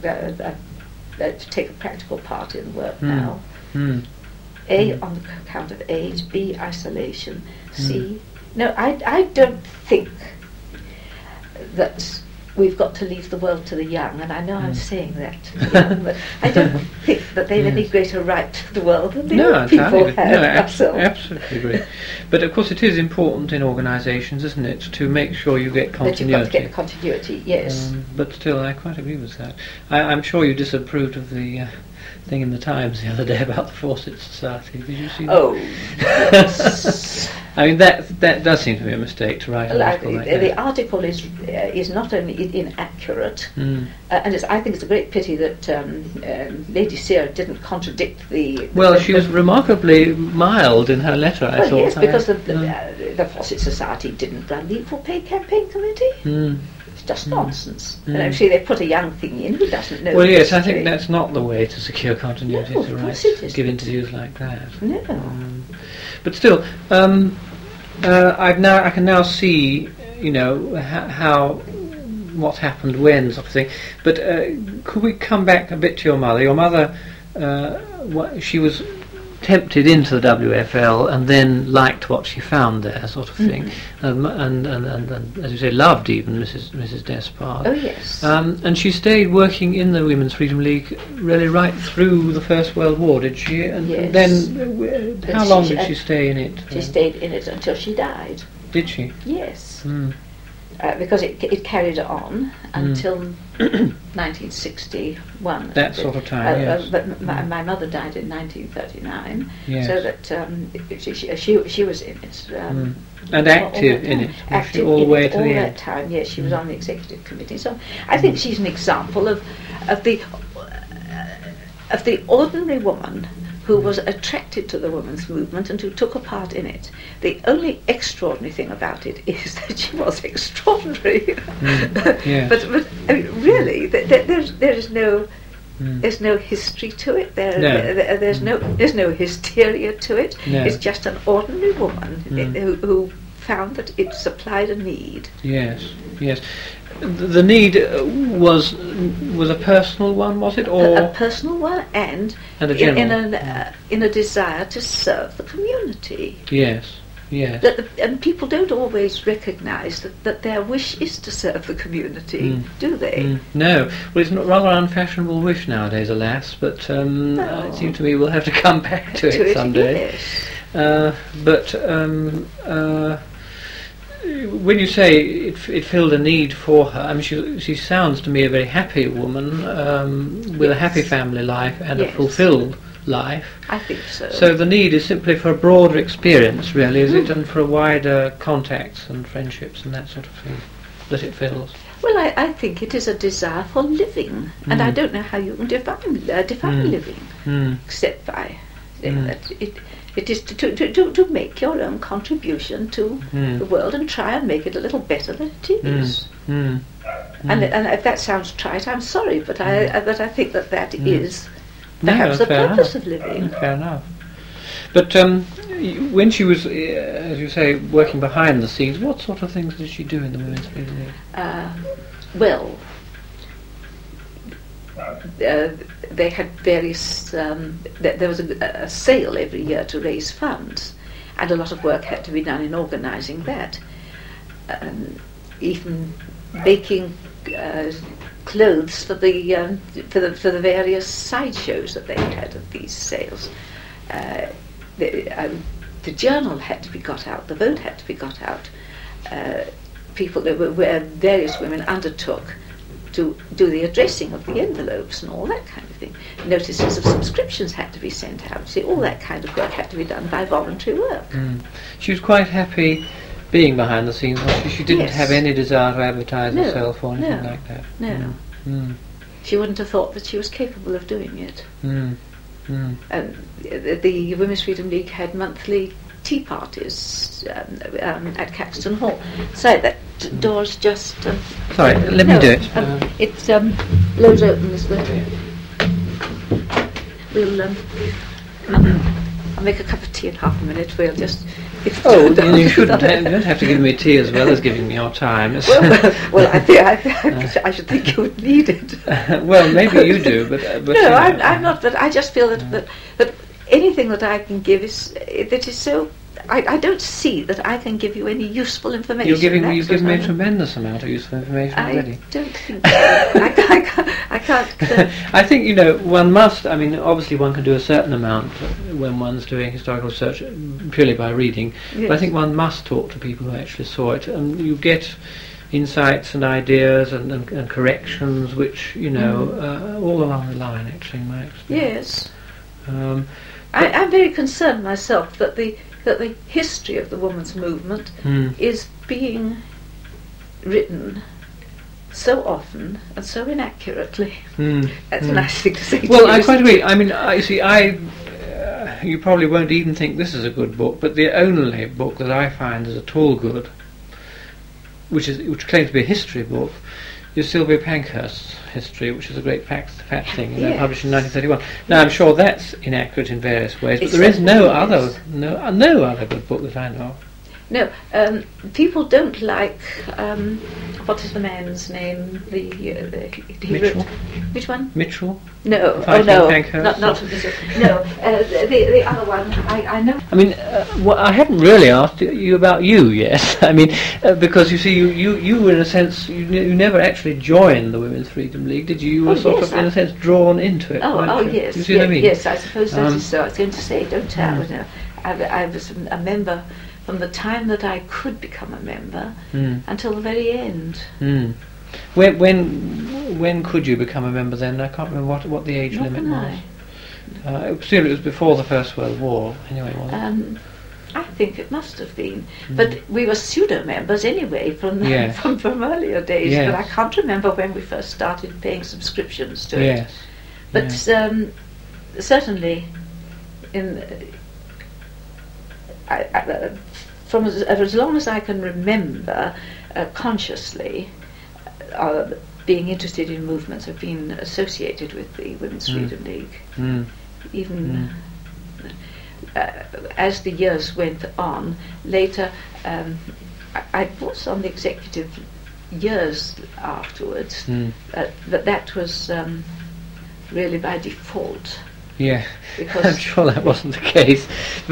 to take a practical part in work now. A, on the account of age, B, isolation, C... No, I don't think that we've got to leave the world to the young, and I know I'm saying that to the young, but I don't think that they've any greater right to the world than the old people have. Absolutely agree. But of course it is important in organisations, isn't it, to make sure you get continuity. That you've got to get the continuity, yes. But still, I quite agree with that. I'm sure you disapproved of the thing in the Times the other day about the Fawcett Society. Did you see that? Oh, yes. I mean, that does seem to be a mistake to write an article like that. The article is not only inaccurate, and I think it's a great pity that Lady Sarah didn't contradict the... Well, she was remarkably mild in her letter, I thought. Yes, because the Fawcett Society didn't run the Equal Pay Campaign Committee. It's just nonsense. And actually they put a young thing in who doesn't know. Well, yes, I think that's not the way to secure continuity, no, to give interviews like that. No. But still, I can now see, how what's happened when, sort of thing. But could we come back a bit to your mother? Your mother, she was tempted into the WFL and then liked what she found there, sort of thing, and as you say, loved even Mrs. Despard. Oh yes. And she stayed working in the Women's Freedom League really right through the First World War, did she? And yes. Then, how long did she stay in it? She stayed in it until she died. Did she? Yes. Because it carried on until 1961. That sort of time, yes. But my mother died in 1939, yes. So that she was in it. And active in it, active all the way to the end. All that time, yes, she was on the executive committee. So I think she's an example of the ordinary woman who was attracted to the women's movement and who took a part in it. The only extraordinary thing about it is that she was extraordinary. Yes. But I mean, really, there's no history to it. There's no hysteria to it. No. It's just an ordinary woman who found that it supplied a need. Yes, yes. The need was a personal one, was it, or a personal one, and a general, in a desire to serve the community. Yes, yes. And people don't always recognise that their wish is to serve the community, do they? No. Well, it's not rather an unfashionable wish nowadays, alas. But it seems to me we'll have to come back to it someday. Yes. When you say it filled a need for her, I mean, she sounds to me a very happy woman with a happy family life and a fulfilled life. I think so. So the need is simply for a broader experience, really, is it, and for a wider contacts and friendships and that sort of thing that it fills. Well, I think it is a desire for living, and I don't know how you can define living, except by that it is to make your own contribution to the world and try and make it a little better than it is. And if that sounds trite, I'm sorry, but I think that is perhaps the purpose of living. Fair enough. But when she was, as you say, working behind the scenes, what sort of things did she do in the Women's Freedom League? They had various. There was a sale every year to raise funds, and a lot of work had to be done in organising that. Even baking clothes for the various sideshows that they had at these sales. The journal had to be got out. The vote had to be got out. Various women undertook to do the addressing of the envelopes and all that kind of thing. Notices of subscriptions had to be sent out. See, all that kind of work had to be done by voluntary work. She was quite happy being behind the scenes, wasn't she? She didn't have any desire to advertise herself or anything like that. No. She wouldn't have thought that she was capable of doing it. The Women's Freedom League had monthly tea parties at Caxton Hall. So that door's just... Sorry, let me do it. It's blows open this way. I'll make a cup of tea in half a minute. We'll just... you shouldn't. You don't have to give me tea as well as giving me your time. I should think you would need it. Well, maybe you do, but no, I'm not. But I just feel that anything that I can give is so I don't see that I can give you any useful information. You've given me a tremendous amount of useful information already. I don't think so. I can't. I think, one must, obviously one can do a certain amount when one's doing historical research purely by reading, Yes. but I think one must talk to people who actually saw it, and you get insights and ideas and corrections which, all along the line, actually, in my experience. Yes. I'm very concerned myself that the history of the women's movement is being written so often and so inaccurately. That's a nice thing to say. Well, I quite agree. You probably won't even think this is a good book, but the only book that I find is at all good, which claims to be a history book, is Sylvia Pankhurst's history, which is a great fact thing, Yes. published in 1931. Now, I'm sure that's inaccurate in various ways, but It there is no certainly other good book that I know of. No, people don't like. What is the man's name? Mitchell? Which one? Mitchell? No, Fighting no, Pankhurst? not no. The other one. I know. I haven't really asked you about you yet. Because you see, you were in a sense, you never actually joined the Women's Freedom League, did you? You were in a sense, drawn into it. Oh, weren't you? yes. You see what I mean? Yes, I suppose that is so. I was going to say, don't tell. No. I was a member from the time that I could become a member until the very end. When could you become a member then? I can't remember what the age limit was. I presume it was before the First World War, anyway, wasn't it? I think it must have been. But we were pseudo-members anyway from earlier days, Yes. but I can't remember when we first started paying subscriptions to it. Yes. But certainly, from as long as I can remember consciously being interested in movements, I've been associated with the Women's Freedom League. Even as the years went on, later I was on the executive years afterwards, but that was really by default. Yeah, because I'm sure that wasn't the case.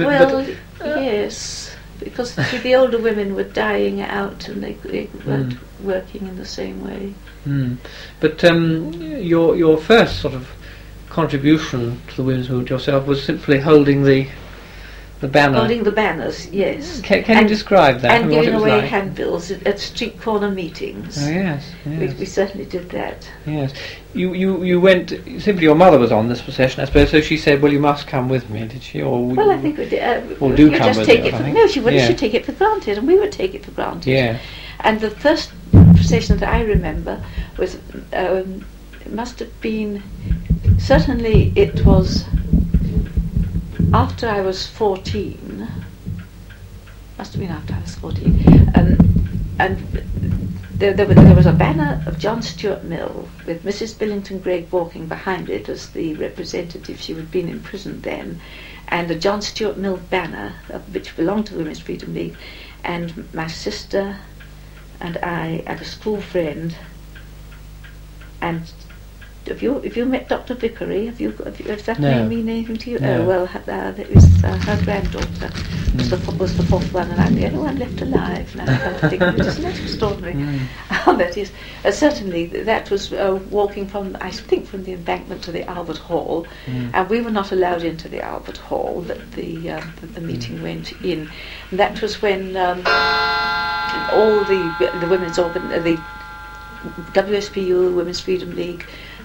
Yes, because the older women were dying out and they weren't working in the same way. But your first sort of contribution to the women's movement yourself was simply holding the banner. Holding the banners, yes. Can you describe that? And what giving it was away like? handbills at street corner meetings. Oh yes, yes. We certainly did that. Yes. You went, simply your mother was on this procession, I suppose, so she said, well, you must come with me, did she? Well, I think we did. Or do come just with take you, it I think. No, she wouldn't. Yeah. She'd take it for granted, and we would take it for granted. Yeah. And the first procession that I remember was, it must have been, certainly it was after I was 14, must have been after I was 14, and there was a banner of John Stuart Mill with Mrs. Billington Gregg walking behind it as the representative. She had been in prison then, and a John Stuart Mill banner which belonged to the Women's Freedom League, and my sister and I and a school friend. And have you met Dr. Vickery? Does that name mean anything to you? No. Oh well, it was her granddaughter was the fourth one, and I'm the only one left alive now. I think isn't that extraordinary? That is certainly that was walking from the embankment to the Albert Hall, and we were not allowed into the Albert Hall. That the meeting went in. And that was when all the women's the WSPU, Women's Freedom League,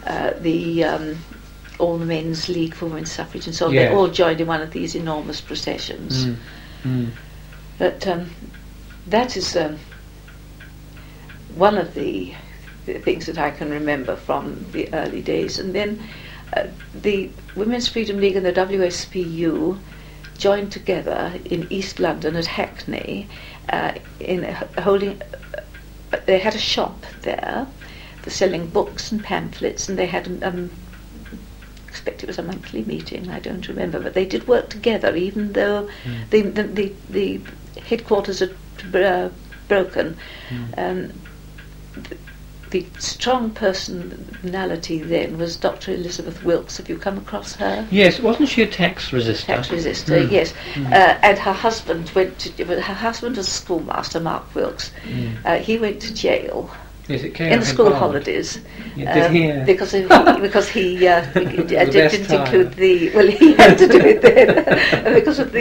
all the men's league for women's suffrage and so on, Yes. they all joined in one of these enormous processions. But that is one of the things that I can remember from the early days. And then the Women's Freedom League and the WSPU joined together in East London at Hackney they had a shop there for selling books and pamphlets, and they had I expect it was a monthly meeting, I don't remember, but they did work together even though the headquarters had broken. the strong personality then was Dr. Elizabeth Wilkes. Have you come across her? Yes, wasn't she a tax resistor? Tax resistor, yes. And her husband her husband was a schoolmaster, Mark Wilkes. He went to jail. Yes, it came in the school holidays, because he didn't include he had to do it then because of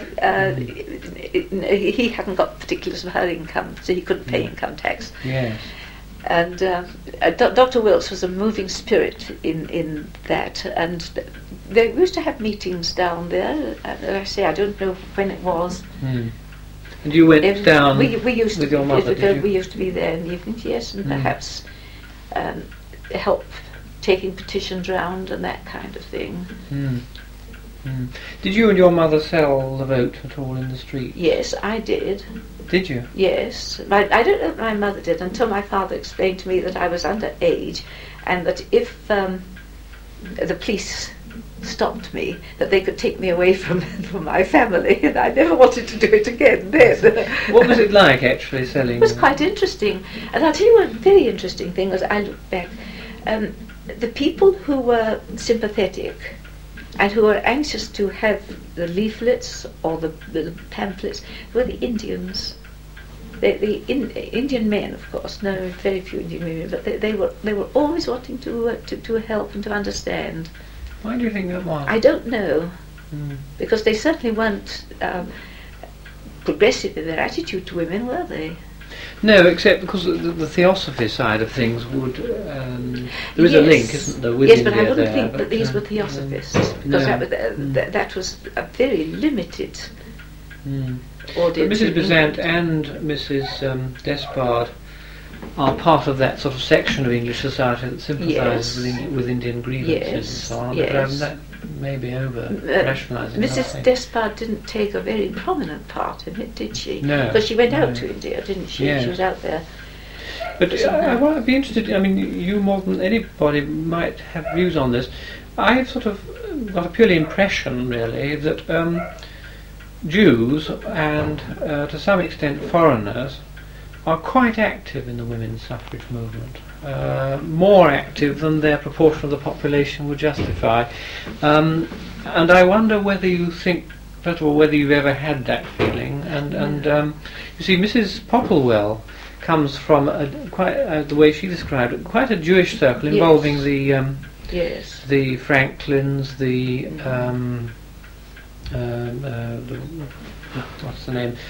he hadn't got particulars of her income, so he couldn't pay income tax. Yes. And Dr. Wilkes was a moving spirit in that, and they used to have meetings down there. I say I don't know when it was. And you went down we used with to, your mother, did you? We used to be there in the evenings, yes, and perhaps help taking petitions round and that kind of thing. Did you and your mother sell the vote at all in the street? Yes, I did. Did you? Yes. I don't know if my mother did until my father explained to me that I was underage and that if the police stopped me, that they could take me away from my family, and I never wanted to do it again then. What was it like actually selling? It was quite interesting, and I'll tell you one very interesting thing as I look back. The people who were sympathetic and who were anxious to have the leaflets or the pamphlets were the Indians. The Indian men, of course, no, very few Indian women, but they were always wanting to help and to understand. Why do you think that was? I don't know, because they certainly weren't progressive in their attitude to women, were they? No, except because the theosophy side of things would... there is a link, isn't there, with Yes, India but I wouldn't there, think that these were theosophists, because that was a very limited audience. But Mrs. Besant and Mrs. Despard are part of that sort of section of English society that sympathises with Indian grievances and so on. But that may be over-rationalising. Mrs. Despard didn't take a very prominent part in it, did she? No. Because she went out to India, didn't she? Yes. She was out there. But I'd be interested, I mean, you more than anybody might have views on this. I've sort of got a purely impression, really, that Jews and to some extent foreigners are quite active in the women's suffrage movement, more active than their proportion of the population would justify. And I wonder whether you think, first of all, whether you've ever had that feeling. And you see, Mrs. Popplewell comes from quite the way she described it, quite a Jewish circle involving the Franklins, the what's the name?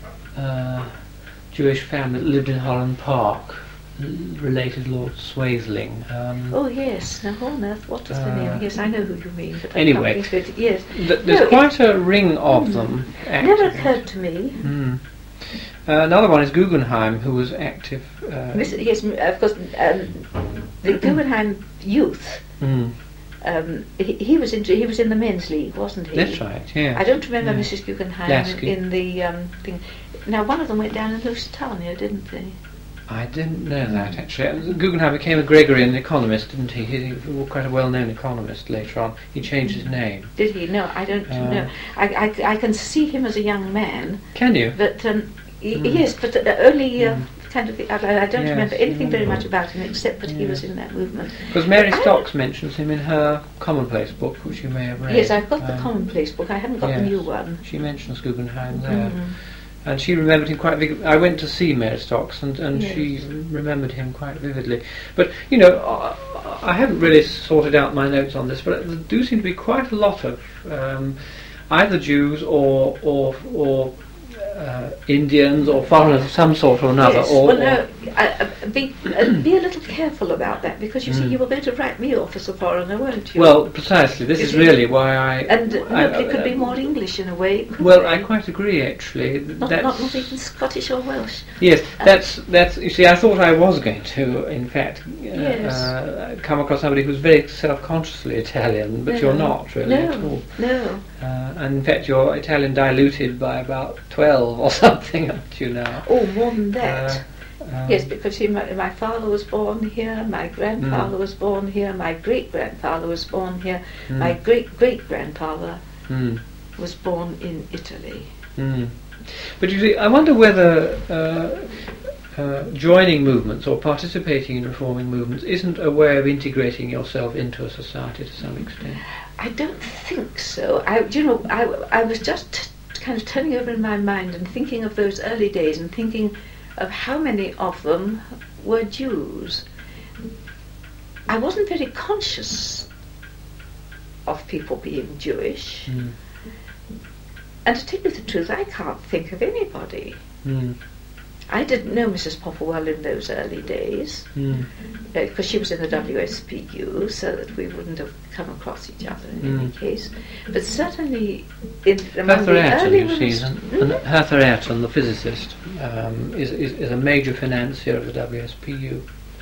Jewish family that lived in Holland Park, related Lord Swaythling. Oh yes, now on earth, what was the name? Yes, I know who you mean. But anyway, yes, there's quite a ring of them. Never occurred to me. Another one is Guggenheim, who was active. Yes, of course, the Guggenheim youth. He was in the men's league, wasn't he? That's right. Yeah. I don't remember Mrs. Guggenheim Lasky. in the thing. Now, one of them went down in Lusitania, didn't they? I didn't know that actually. Guggenheim became a Gregorian economist, didn't he? He was quite a well-known economist later on. He changed his name. Did he? No, I don't know. I can see him as a young man. Can you? But yes, but only. Kind of, I don't remember anything very much about him except that he was in that movement. Because Mary Stocks mentions him in her Commonplace book, which you may have read. Yes, I've got the Commonplace book. I haven't got the new one. She mentions Guggenheim there. And she remembered him quite vividly. I went to see Mary Stocks and she remembered him quite vividly. But, you know, I haven't really sorted out my notes on this, but there do seem to be quite a lot of either Jews or Indians or foreigners of some sort or another. Yes. Be a little careful about that, because you see, you were going to write me off as a foreigner, weren't you? Well, precisely. This is really why I... And it could be more English in a way. Well, I quite agree, actually. Not even Scottish or Welsh. Yes, that's. You see, I thought I was going to, in fact, come across somebody who's very self-consciously Italian, but you're not really at all. No. And in fact, you're Italian diluted by about 12 or something, aren't you now? Oh, more than that. Yes, because my father was born here, my grandfather was born here, my great-grandfather was born here, my great-great-grandfather was born in Italy. But you see, I wonder whether joining movements or participating in reforming movements isn't a way of integrating yourself into a society to some extent? I don't think so. I was just kind of turning over in my mind and thinking of those early days and thinking of how many of them were Jews. I wasn't very conscious of people being Jewish. Mm. And to tell you the truth, I can't think of anybody. Mm. I didn't know Mrs. Popperwell in those early days, because she was in the WSPU, so that we wouldn't have come across each other in any case. But certainly, among Hertha the Ayrton, early you see, and Hertha Ayrton, the physicist, is a major financier of the WSPU.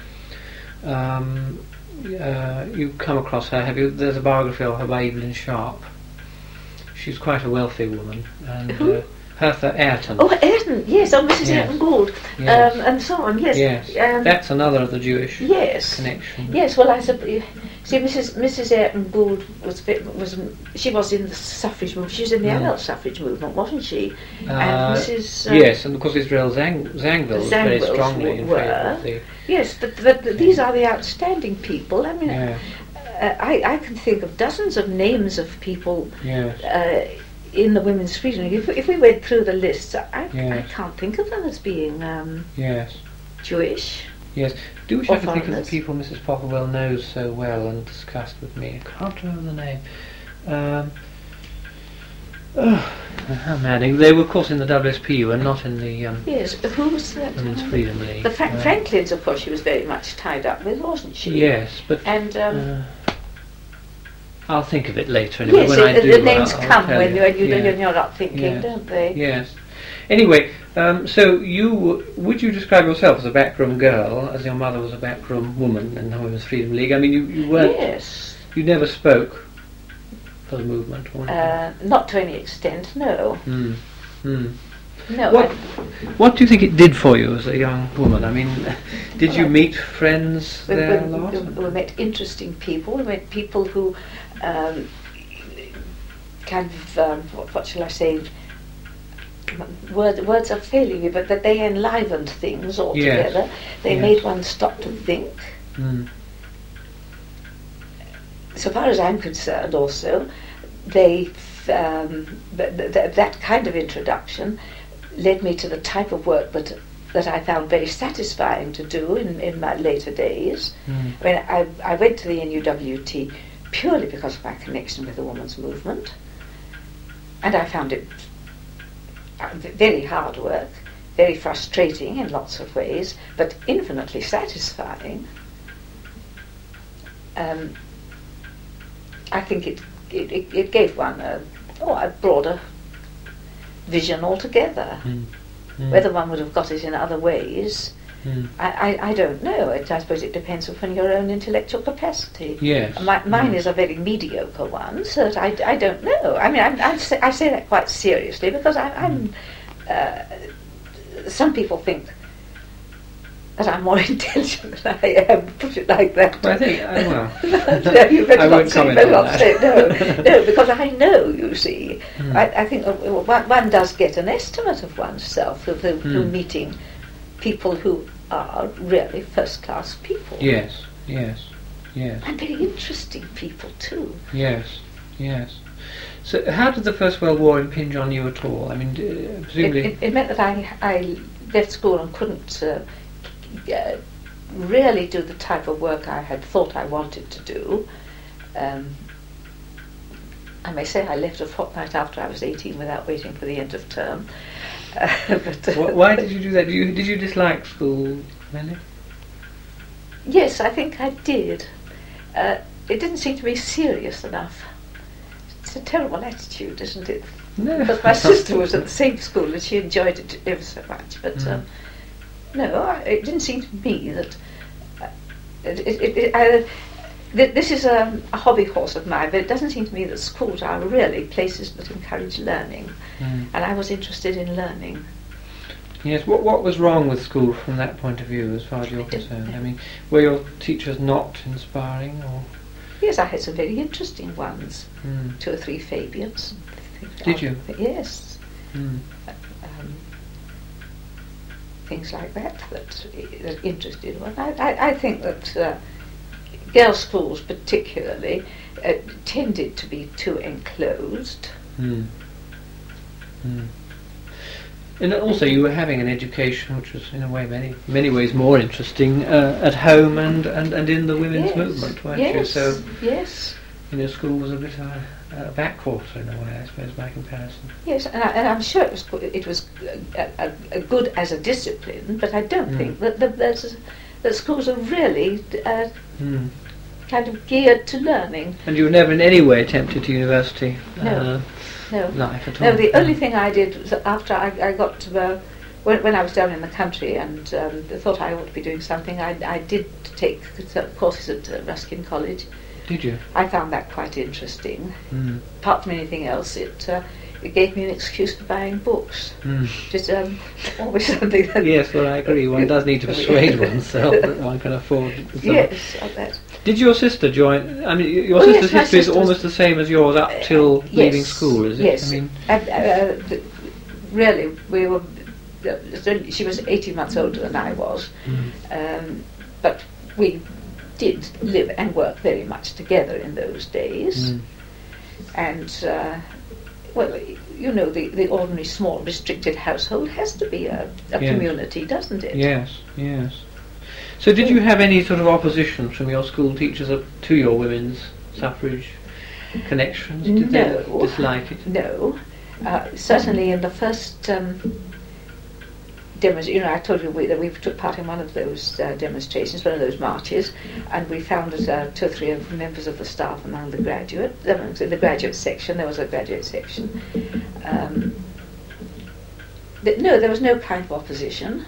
You come across her, have you? There's a biography of her by Evelyn Sharp. She's quite a wealthy woman. And, who? Hertha Ayrton. Oh, Ayrton, yes, Mrs. Yes. Ayrton Gould, Yes. and so on, yes. Yes, that's another of the Jewish yes. connection. Yes, well, I suppose, see, Mrs. Ayrton Gould she was in the suffrage movement, she was in the adult suffrage movement, wasn't she? And Mrs. Yes, and of course Israel Zangwill was very Zangwills strongly in favour of the... Yes, but these are the outstanding people. I mean, Yeah. I can think of dozens of names of people Yes. in the Women's Freedom League. If we went through the lists, I Yes. can't think of them as being Yes. Jewish. Yes. Do wish Or I could think of the foreigners. people Mrs. Popperwell knows so well and discussed with me. I can't remember the name. How mad. They were, of course, in the WSPU and not in the Yes, who was that? Women's Freedom League. The Franklins, of course, she was very much tied up with, wasn't she? Yes, but And I'll think of it later anyway. yes, when I do, the names I'll come tell when you. you're not thinking, Yes. don't they? Yes. Anyway, so would you describe yourself as a backroom girl, as your mother was a backroom woman in the Women's Freedom League? I mean, you weren't. Yes. You never spoke for the movement, or anything? Not to any extent, no. No. What do you think it did for you as a young woman? I mean, did you meet friends there a lot? We met interesting people. We met people who kind of, what shall I say, words are failing me, but that they enlivened things altogether. Yes. They Yes. made one stop to think. So far as I'm concerned, also, they that kind of introduction led me to the type of work that I found very satisfying to do in my later days. I mean, I went to the NUWT purely because of my connection with the women's movement, and I found it very hard work, very frustrating in lots of ways, but infinitely satisfying. I think it gave one a broader vision altogether. Whether one would have got it in other ways, I don't know. I suppose it depends upon your own intellectual capacity. Yes. Mine is a very mediocre one, so that I don't know. I mean, I say that quite seriously because I'm. Some people think that I'm more intelligent than I am. Put it like that. Well, I think No, you better I not won't say, comment better on not that. say no, because I know. You see, I think one does get an estimate of oneself through meeting people who are really first-class people. Yes, yes, yes. And very interesting people too. Yes, yes. So how did the First World War impinge on you at all? I mean, presumably... It meant that I left school and couldn't really do the type of work I had thought I wanted to do. I may say I left a fortnight after I was 18 without waiting for the end of term. Why did you do that? Did you dislike school, really? Yes, I think I did. It didn't seem to be serious enough. It's a terrible attitude, isn't it? No. Because my sister was at the same school and she enjoyed it ever so much. But no, it didn't seem to me that... this is a hobby horse of mine, but it doesn't seem to me that schools are really places that encourage learning. And I was interested in learning. Yes, what was wrong with school from that point of view, as far as you're concerned? I mean, were your teachers not inspiring, or...? Yes, I had some very interesting ones. 2 or 3 Fabians. Did you? Yes. things like that interested one. I think that girls' schools particularly tended to be too enclosed. Mm. Mm. And also you were having an education which was in a way many ways more interesting at home and in the women's movement, weren't you? So yes. School was a bit of a backwater in a way, I suppose, by comparison. Yes, and I'm sure it was good as a discipline, but I don't think that schools are really kind of geared to learning. And you were never in any way tempted to university? No. Life at all? No, the only thing I did was after I got to when I was down in the country and thought I ought to be doing something, I did take courses at Ruskin College. Did you? I found that quite interesting. Apart from anything else, it gave me an excuse for buying books. Which is always something that... Yes, well, I agree. One does need to persuade oneself that one can afford something. Yes, I bet. Did your sister join? I mean, your sister's history is almost the same as yours up till leaving school, is it? Yes. I mean, really, we were... she was 18 months older than I was. But we did live and work very much together in those days. And, the ordinary small restricted household has to be a community, doesn't it? Yes, yes. So did you have any sort of opposition from your school teachers to your women's suffrage connections? Did they dislike it? No. Certainly in the first I told you that we took part in one of those demonstrations, one of those marches, and we found that 2 or 3 of the members of the staff among the graduate section, there was a graduate section. No, there was no kind of opposition.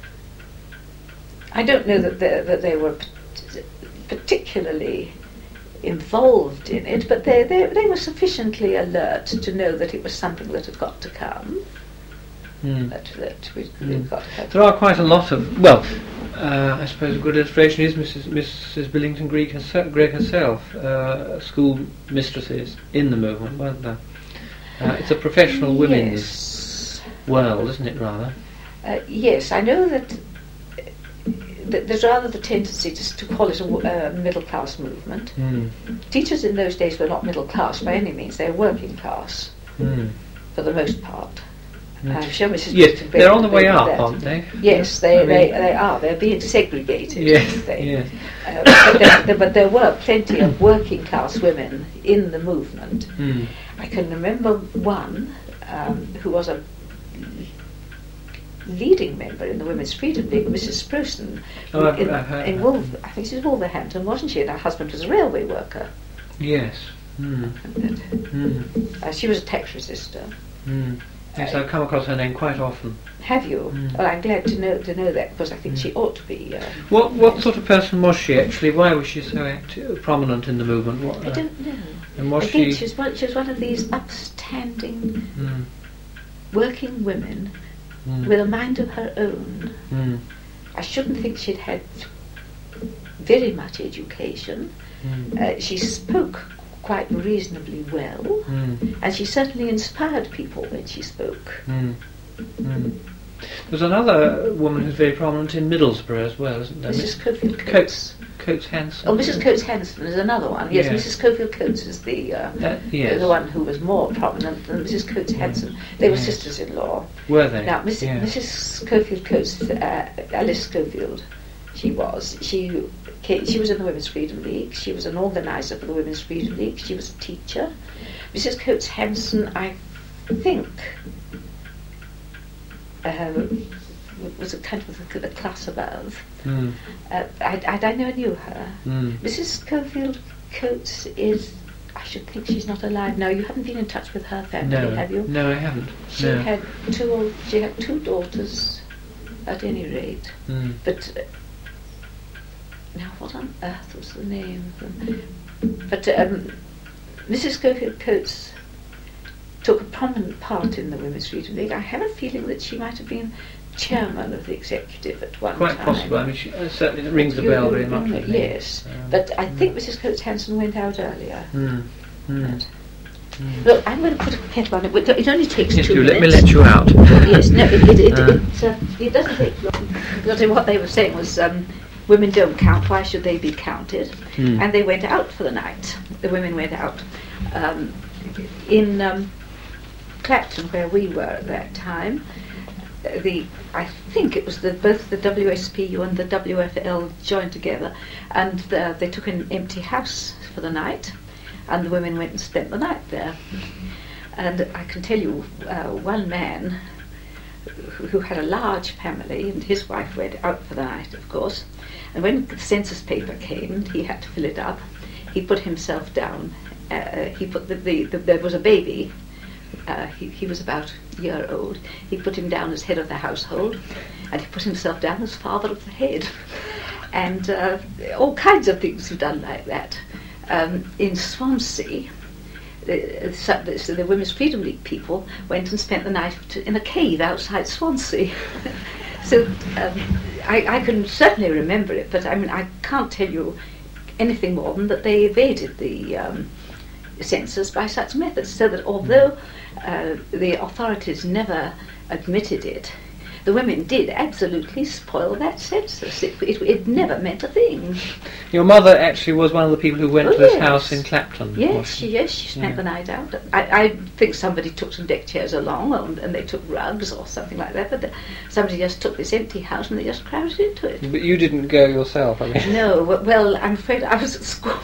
I don't know that they were particularly involved in it, but they were sufficiently alert to know that it was something that had got to come. That we've got to have. There are quite a lot of, I suppose a good illustration is Mrs. Billington Gregg herself, school mistresses in the movement, weren't there? It's a professional women's world, isn't it, rather? Yes, I know that there's rather the tendency to call it a middle-class movement. Teachers in those days were not middle class by any means, they were working class for the most part. I'm sure Mrs. Yes, they're on the way up, aren't they? Yes, they are. They're being segregated. Yes, yes. But there were plenty of working class women in the movement. I can remember one who was a leading member in the Women's Freedom League, Mrs. Sproston, I think she was Wolverhampton, wasn't she? And her husband was a railway worker. Yes. She was a tax resister. Yes, I've come across her name quite often. Have you? Well, I'm glad to know that, because I think she ought to be. What sort of person was she actually? Why was she so prominent in the movement? I don't know. And was she was one of these upstanding working women with a mind of her own. I shouldn't think she'd had very much education. She spoke quite reasonably well, and she certainly inspired people when she spoke. There's another woman who's very prominent in Middlesbrough as well, isn't there? Mrs. Cofield Coates. Coates Hanson. Oh, Mrs. Coates Hanson is another one. Yes, Mrs. Cofield Coates is the one who was more prominent than Mrs. Coates Hanson. They were sisters-in-law. Were they? Now, Mrs. Cofield Coates, Alice Schofield, she was in the Women's Freedom League. She was an organiser for the Women's Freedom League. She was a teacher. Mrs. Coates Hanson, I think, was a kind of a class above. I never knew her. Mrs. Schofield Coates is, I should think she's not alive now. You haven't been in touch with her family, have you? No, I haven't. She had two daughters, at any rate. But now, what on earth was the name of them? But Mrs. Schofield Coates took a prominent part in the Women's Freedom League. I have a feeling that she might have been chairman of the executive at one time. Quite possible. I mean, she certainly rings the bell very much. Yes, but I think Mrs. Coates Hanson went out earlier. Look, I'm going to put a kettle on it. It only takes Yes, 2 do minutes. let me let you out. Yes, no, it doesn't take long. Because what they were saying was, women don't count, why should they be counted? And they went out for the night. The women went out. In Clapton, where we were at that time, I think it was both the WSPU and the WFL joined together, and they took an empty house for the night, and the women went and spent the night there. And I can tell you, one man who had a large family, and his wife went out for the night, of course, and when the census paper came and he had to fill it up, he put himself down. He put there was a baby. He was about a year old. He put him down as head of the household, and he put himself down as father of the head, and all kinds of things were done like that. In Swansea, the Women's Freedom League people went and spent the night in a cave outside Swansea. So I can certainly remember it, but I mean I can't tell you anything more than that they evaded the census by such methods, so that although the authorities never admitted it, the women did absolutely spoil that census. It never meant a thing. Your mother actually was one of the people who went to this house in Clapton. Yes, she spent the night out. I think somebody took some deck chairs along, and they took rugs or something like that, but somebody just took this empty house and they just crowded into it. But you didn't go yourself, I mean. No, well, I'm afraid I was at school.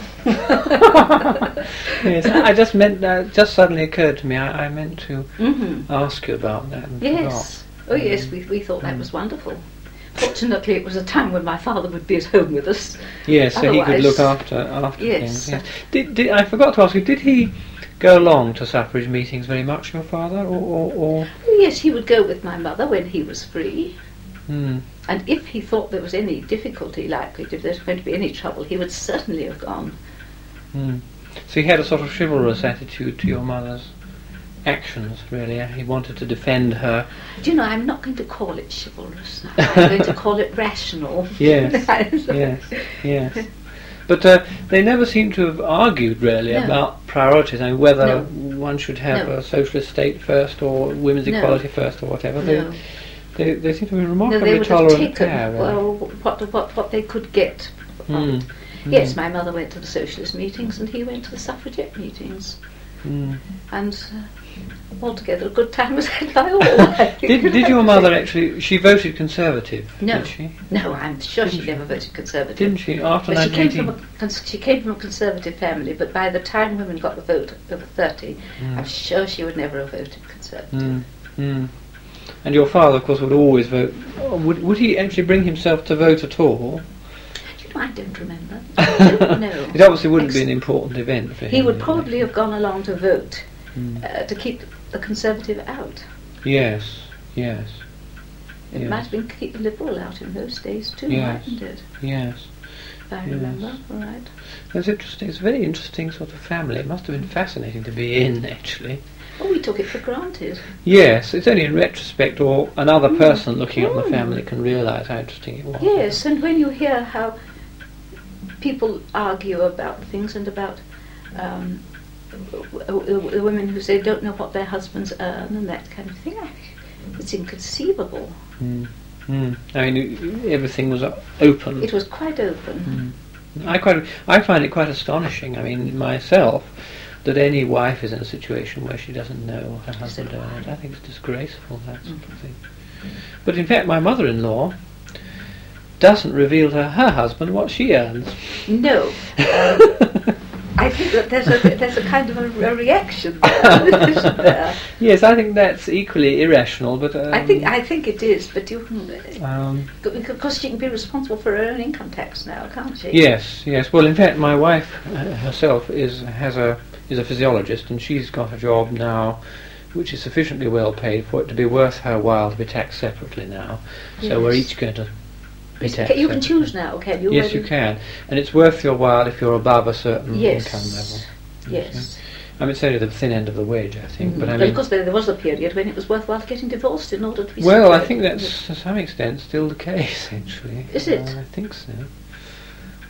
Yes, I just meant, just suddenly occurred to me, I meant to ask you about that. And yes. Oh yes, we thought that was wonderful. Fortunately, it was a time when my father would be at home with us. Yes, so he could look after things. Yes. Did I forgot to ask you, did he go along to suffrage meetings very much, your father, or? Yes, he would go with my mother when he was free. Mm. And if he thought there was any difficulty likely, if there's going to be any trouble, he would certainly have gone. Mm. So he had a sort of chivalrous attitude to your mother's actions, really. He wanted to defend her. Do you know, I'm not going to call it chivalrous. I'm going to call it rational. Yes, yes. But they never seem to have argued, really, about priorities. I mean, whether one should have a socialist state first or women's equality first or whatever. They seem to be remarkably tolerant there. Well, what they could get. Yes, my mother went to the socialist meetings and he went to the suffragette meetings. And altogether a good time was had by all. Did your mother actually, she voted Conservative, did she? No, I'm sure she never voted Conservative. Didn't she? After 1918? She came from a Conservative family, but by the time women got the vote over 30, I'm sure she would never have voted Conservative. And your father, of course, would always vote. Would he actually bring himself to vote at all? I don't remember. No. It obviously wouldn't be an important event for him. He would probably have gone along to vote to keep the Conservative out. Yes. It might have been to keep the Liberal out in those days too, mightn't it? Yes. If I remember, all right. That's interesting. It's a very interesting sort of family. It must have been fascinating to be in, actually. Oh, we took it for granted. Yes, it's only in retrospect or another person looking at the family can realise how interesting it was. Yes, and when you hear how people argue about things and about the women who say don't know what their husbands earn and that kind of thing, it's inconceivable. I mean, everything was open. It was quite open. I find it quite astonishing. I mean, myself, that any wife is in a situation where she doesn't know what her husband earns. I think it's disgraceful, that sort of thing. But in fact, my mother-in-law doesn't reveal to her husband what she earns. No. I think that there's a kind of a reaction there. Yes, I think that's equally irrational, but I think it is, but you can because she can be responsible for her own income tax now, can't she? Yes. Well, in fact, my wife herself is a physiologist, and she's got a job now which is sufficiently well paid for it to be worth her while to be taxed separately now. Yes. So we're each going to be taxed. You can choose now, can you? Yes, you can, and it's worth your while if you're above a certain income level. Yes. I mean, it's only the thin end of the wage, I think. But I mean, of course, there was a period when it was worthwhile getting divorced in order to be. Well, I think that's to some extent still the case, actually. Is it? I think so.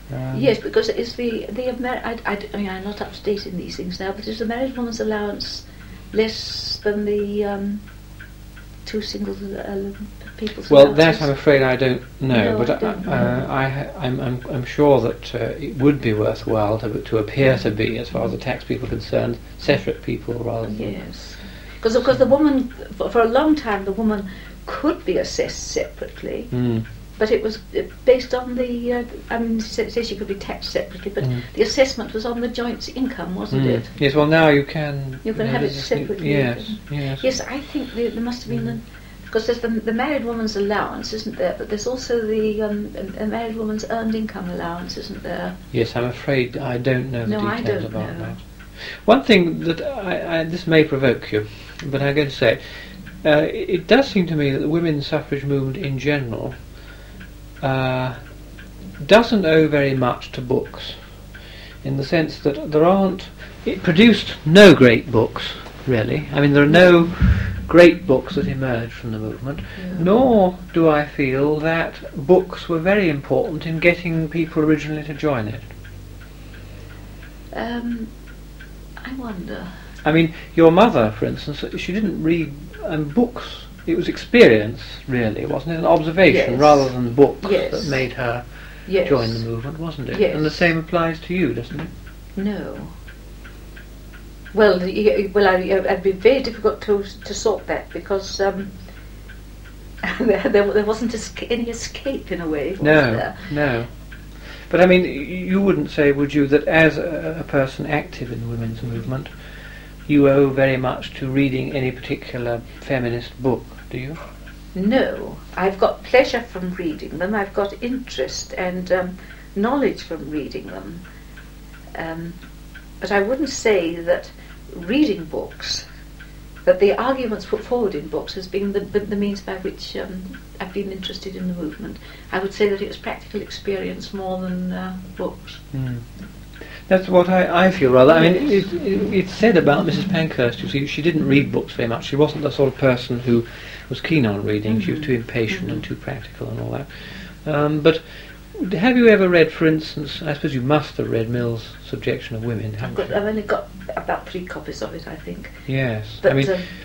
Yes, because it's I mean, I'm not up to date in these things now, but is the married woman's allowance less than the two single people's Well, allowances? that I'm afraid I don't know, No, but I don't know. I'm sure that it would be worthwhile to appear to be, as far as the tax people are concerned, separate people rather than... Yes, because of course the woman, for a long time, the woman could be assessed separately, but it was based on the. I mean, say she could be taxed separately, but the assessment was on the joint income, wasn't it? Yes. Well, now you can. You can have it separately. Yes. Yes. Yes, I think there must have been because there's the married woman's allowance, isn't there? But there's also the married woman's earned income allowance, isn't there? Yes, I'm afraid I don't know the No, I details don't about know. that. One thing that this may provoke you, but I'm going to say, it does seem to me that the women's suffrage movement in general doesn't owe very much to books, in the sense that it produced no great books, really. I mean, there are no great books that emerged from the movement, nor do I feel that books were very important in getting people originally to join it. I wonder. I mean, your mother, for instance, she didn't read books. It was experience, really, wasn't it? An observation Yes. rather than books Yes. that made her Yes. join the movement, wasn't it? Yes. And the same applies to you, doesn't it? No. Well, it'd be very difficult to sort that because there wasn't any escape in a way. Was there? No. But I mean, you wouldn't say, would you, that as a person active in the women's movement, you owe very much to reading any particular feminist book, do you? No, I've got pleasure from reading them. I've got interest and knowledge from reading them. But I wouldn't say that reading books, that the arguments put forward in books has been the means by which I've been interested in the movement. I would say that it was practical experience more than books. That's what I feel, rather. I mean, it's said about Mrs. Pankhurst, you see, she didn't read books very much. She wasn't the sort of person who was keen on reading. She was too impatient and too practical and all that. But have you ever read, for instance, I suppose you must have read Mill's Subjection of Women, haven't you? I've only got about 3 copies of it, I think. Yes. But, I mean,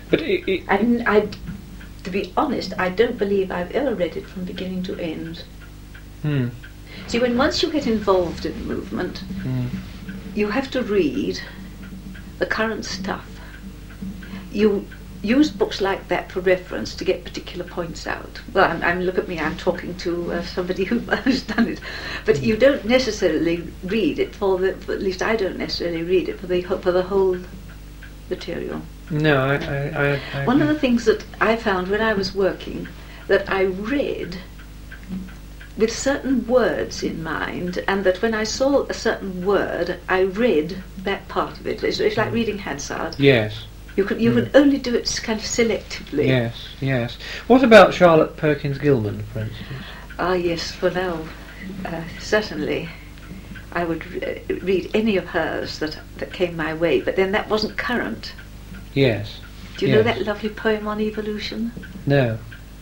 to be honest, I don't believe I've ever read it from beginning to end. See, once you get involved in the movement, you have to read the current stuff. You use books like that for reference to get particular points out. Well, look at me, I'm talking to somebody who has done it. But you don't necessarily read it at least I don't necessarily read it for the whole material. No, I One of the things that I found when I was working, that I read with certain words in mind, and that when I saw a certain word, I read that part of it. It's like reading Hansard. Yes. You can only do it kind of selectively. Yes. What about Charlotte Perkins Gilman, for instance? Ah, yes. Well, now, certainly, I would read any of hers that came my way. But then that wasn't current. Yes. Do you know that lovely poem on evolution? No.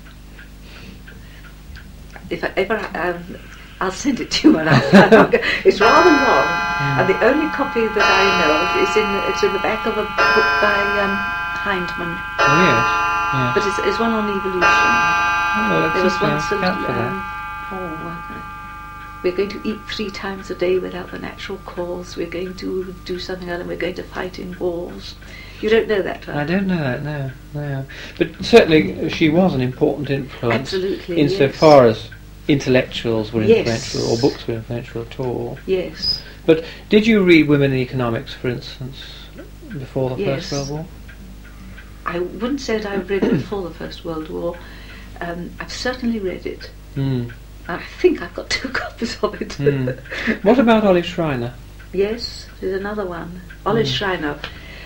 If I ever, I'll send it to you. It's rather long, and the only copy that I know of is in the back of a book by Hindman. Oh, yes. But it's one on evolution. Oh, There was once a out for that. we're going to eat 3 times a day without the natural cause. We're going to do something else, and we're going to fight in wars. You don't know that, right? I don't know that, no. But certainly she was an important influence. Absolutely, insofar as intellectuals were Yes. influential, or books were influential at all. Yes. But did you read Women in Economics, for instance, before the Yes. First World War? I wouldn't say that I read it before the First World War. I've certainly read it. I think I've got 2 copies of it. What about Olive Schreiner? Yes, there's another one. Olive Schreiner.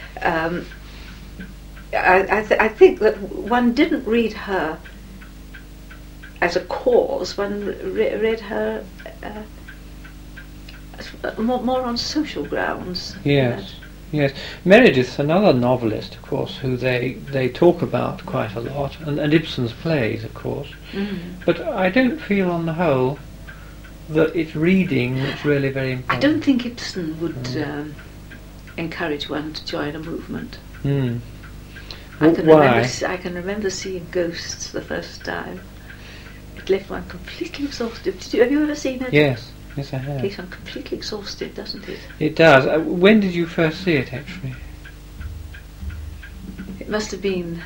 I think that one didn't read her as a cause. One read her more on social grounds. Yes. Meredith's another novelist, of course, who they talk about quite a lot, and Ibsen's plays, of course. But I don't feel, on the whole, that it's reading that's really very I important. don't think Ibsen would encourage one to join a movement. Mm. I can remember seeing Ghosts the first time. It left one completely exhausted. Have you ever seen it? Yes, I It have. leaves one completely exhausted, doesn't it? It does. When did you first see it, actually? It must have been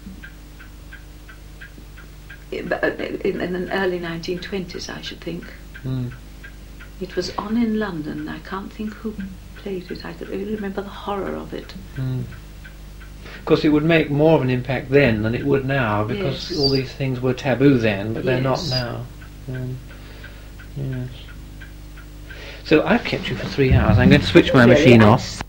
in the early 1920s, I should think. Mm. It was on in London. I can't think who played it. I could only remember the horror of it. Mm. Of course, it would make more of an impact then than it would now, because Yes. all these things were taboo then, but they're not Yes. now. Yes. So I've kept you for 3 hours. I'm going to switch my Really, machine I'm off.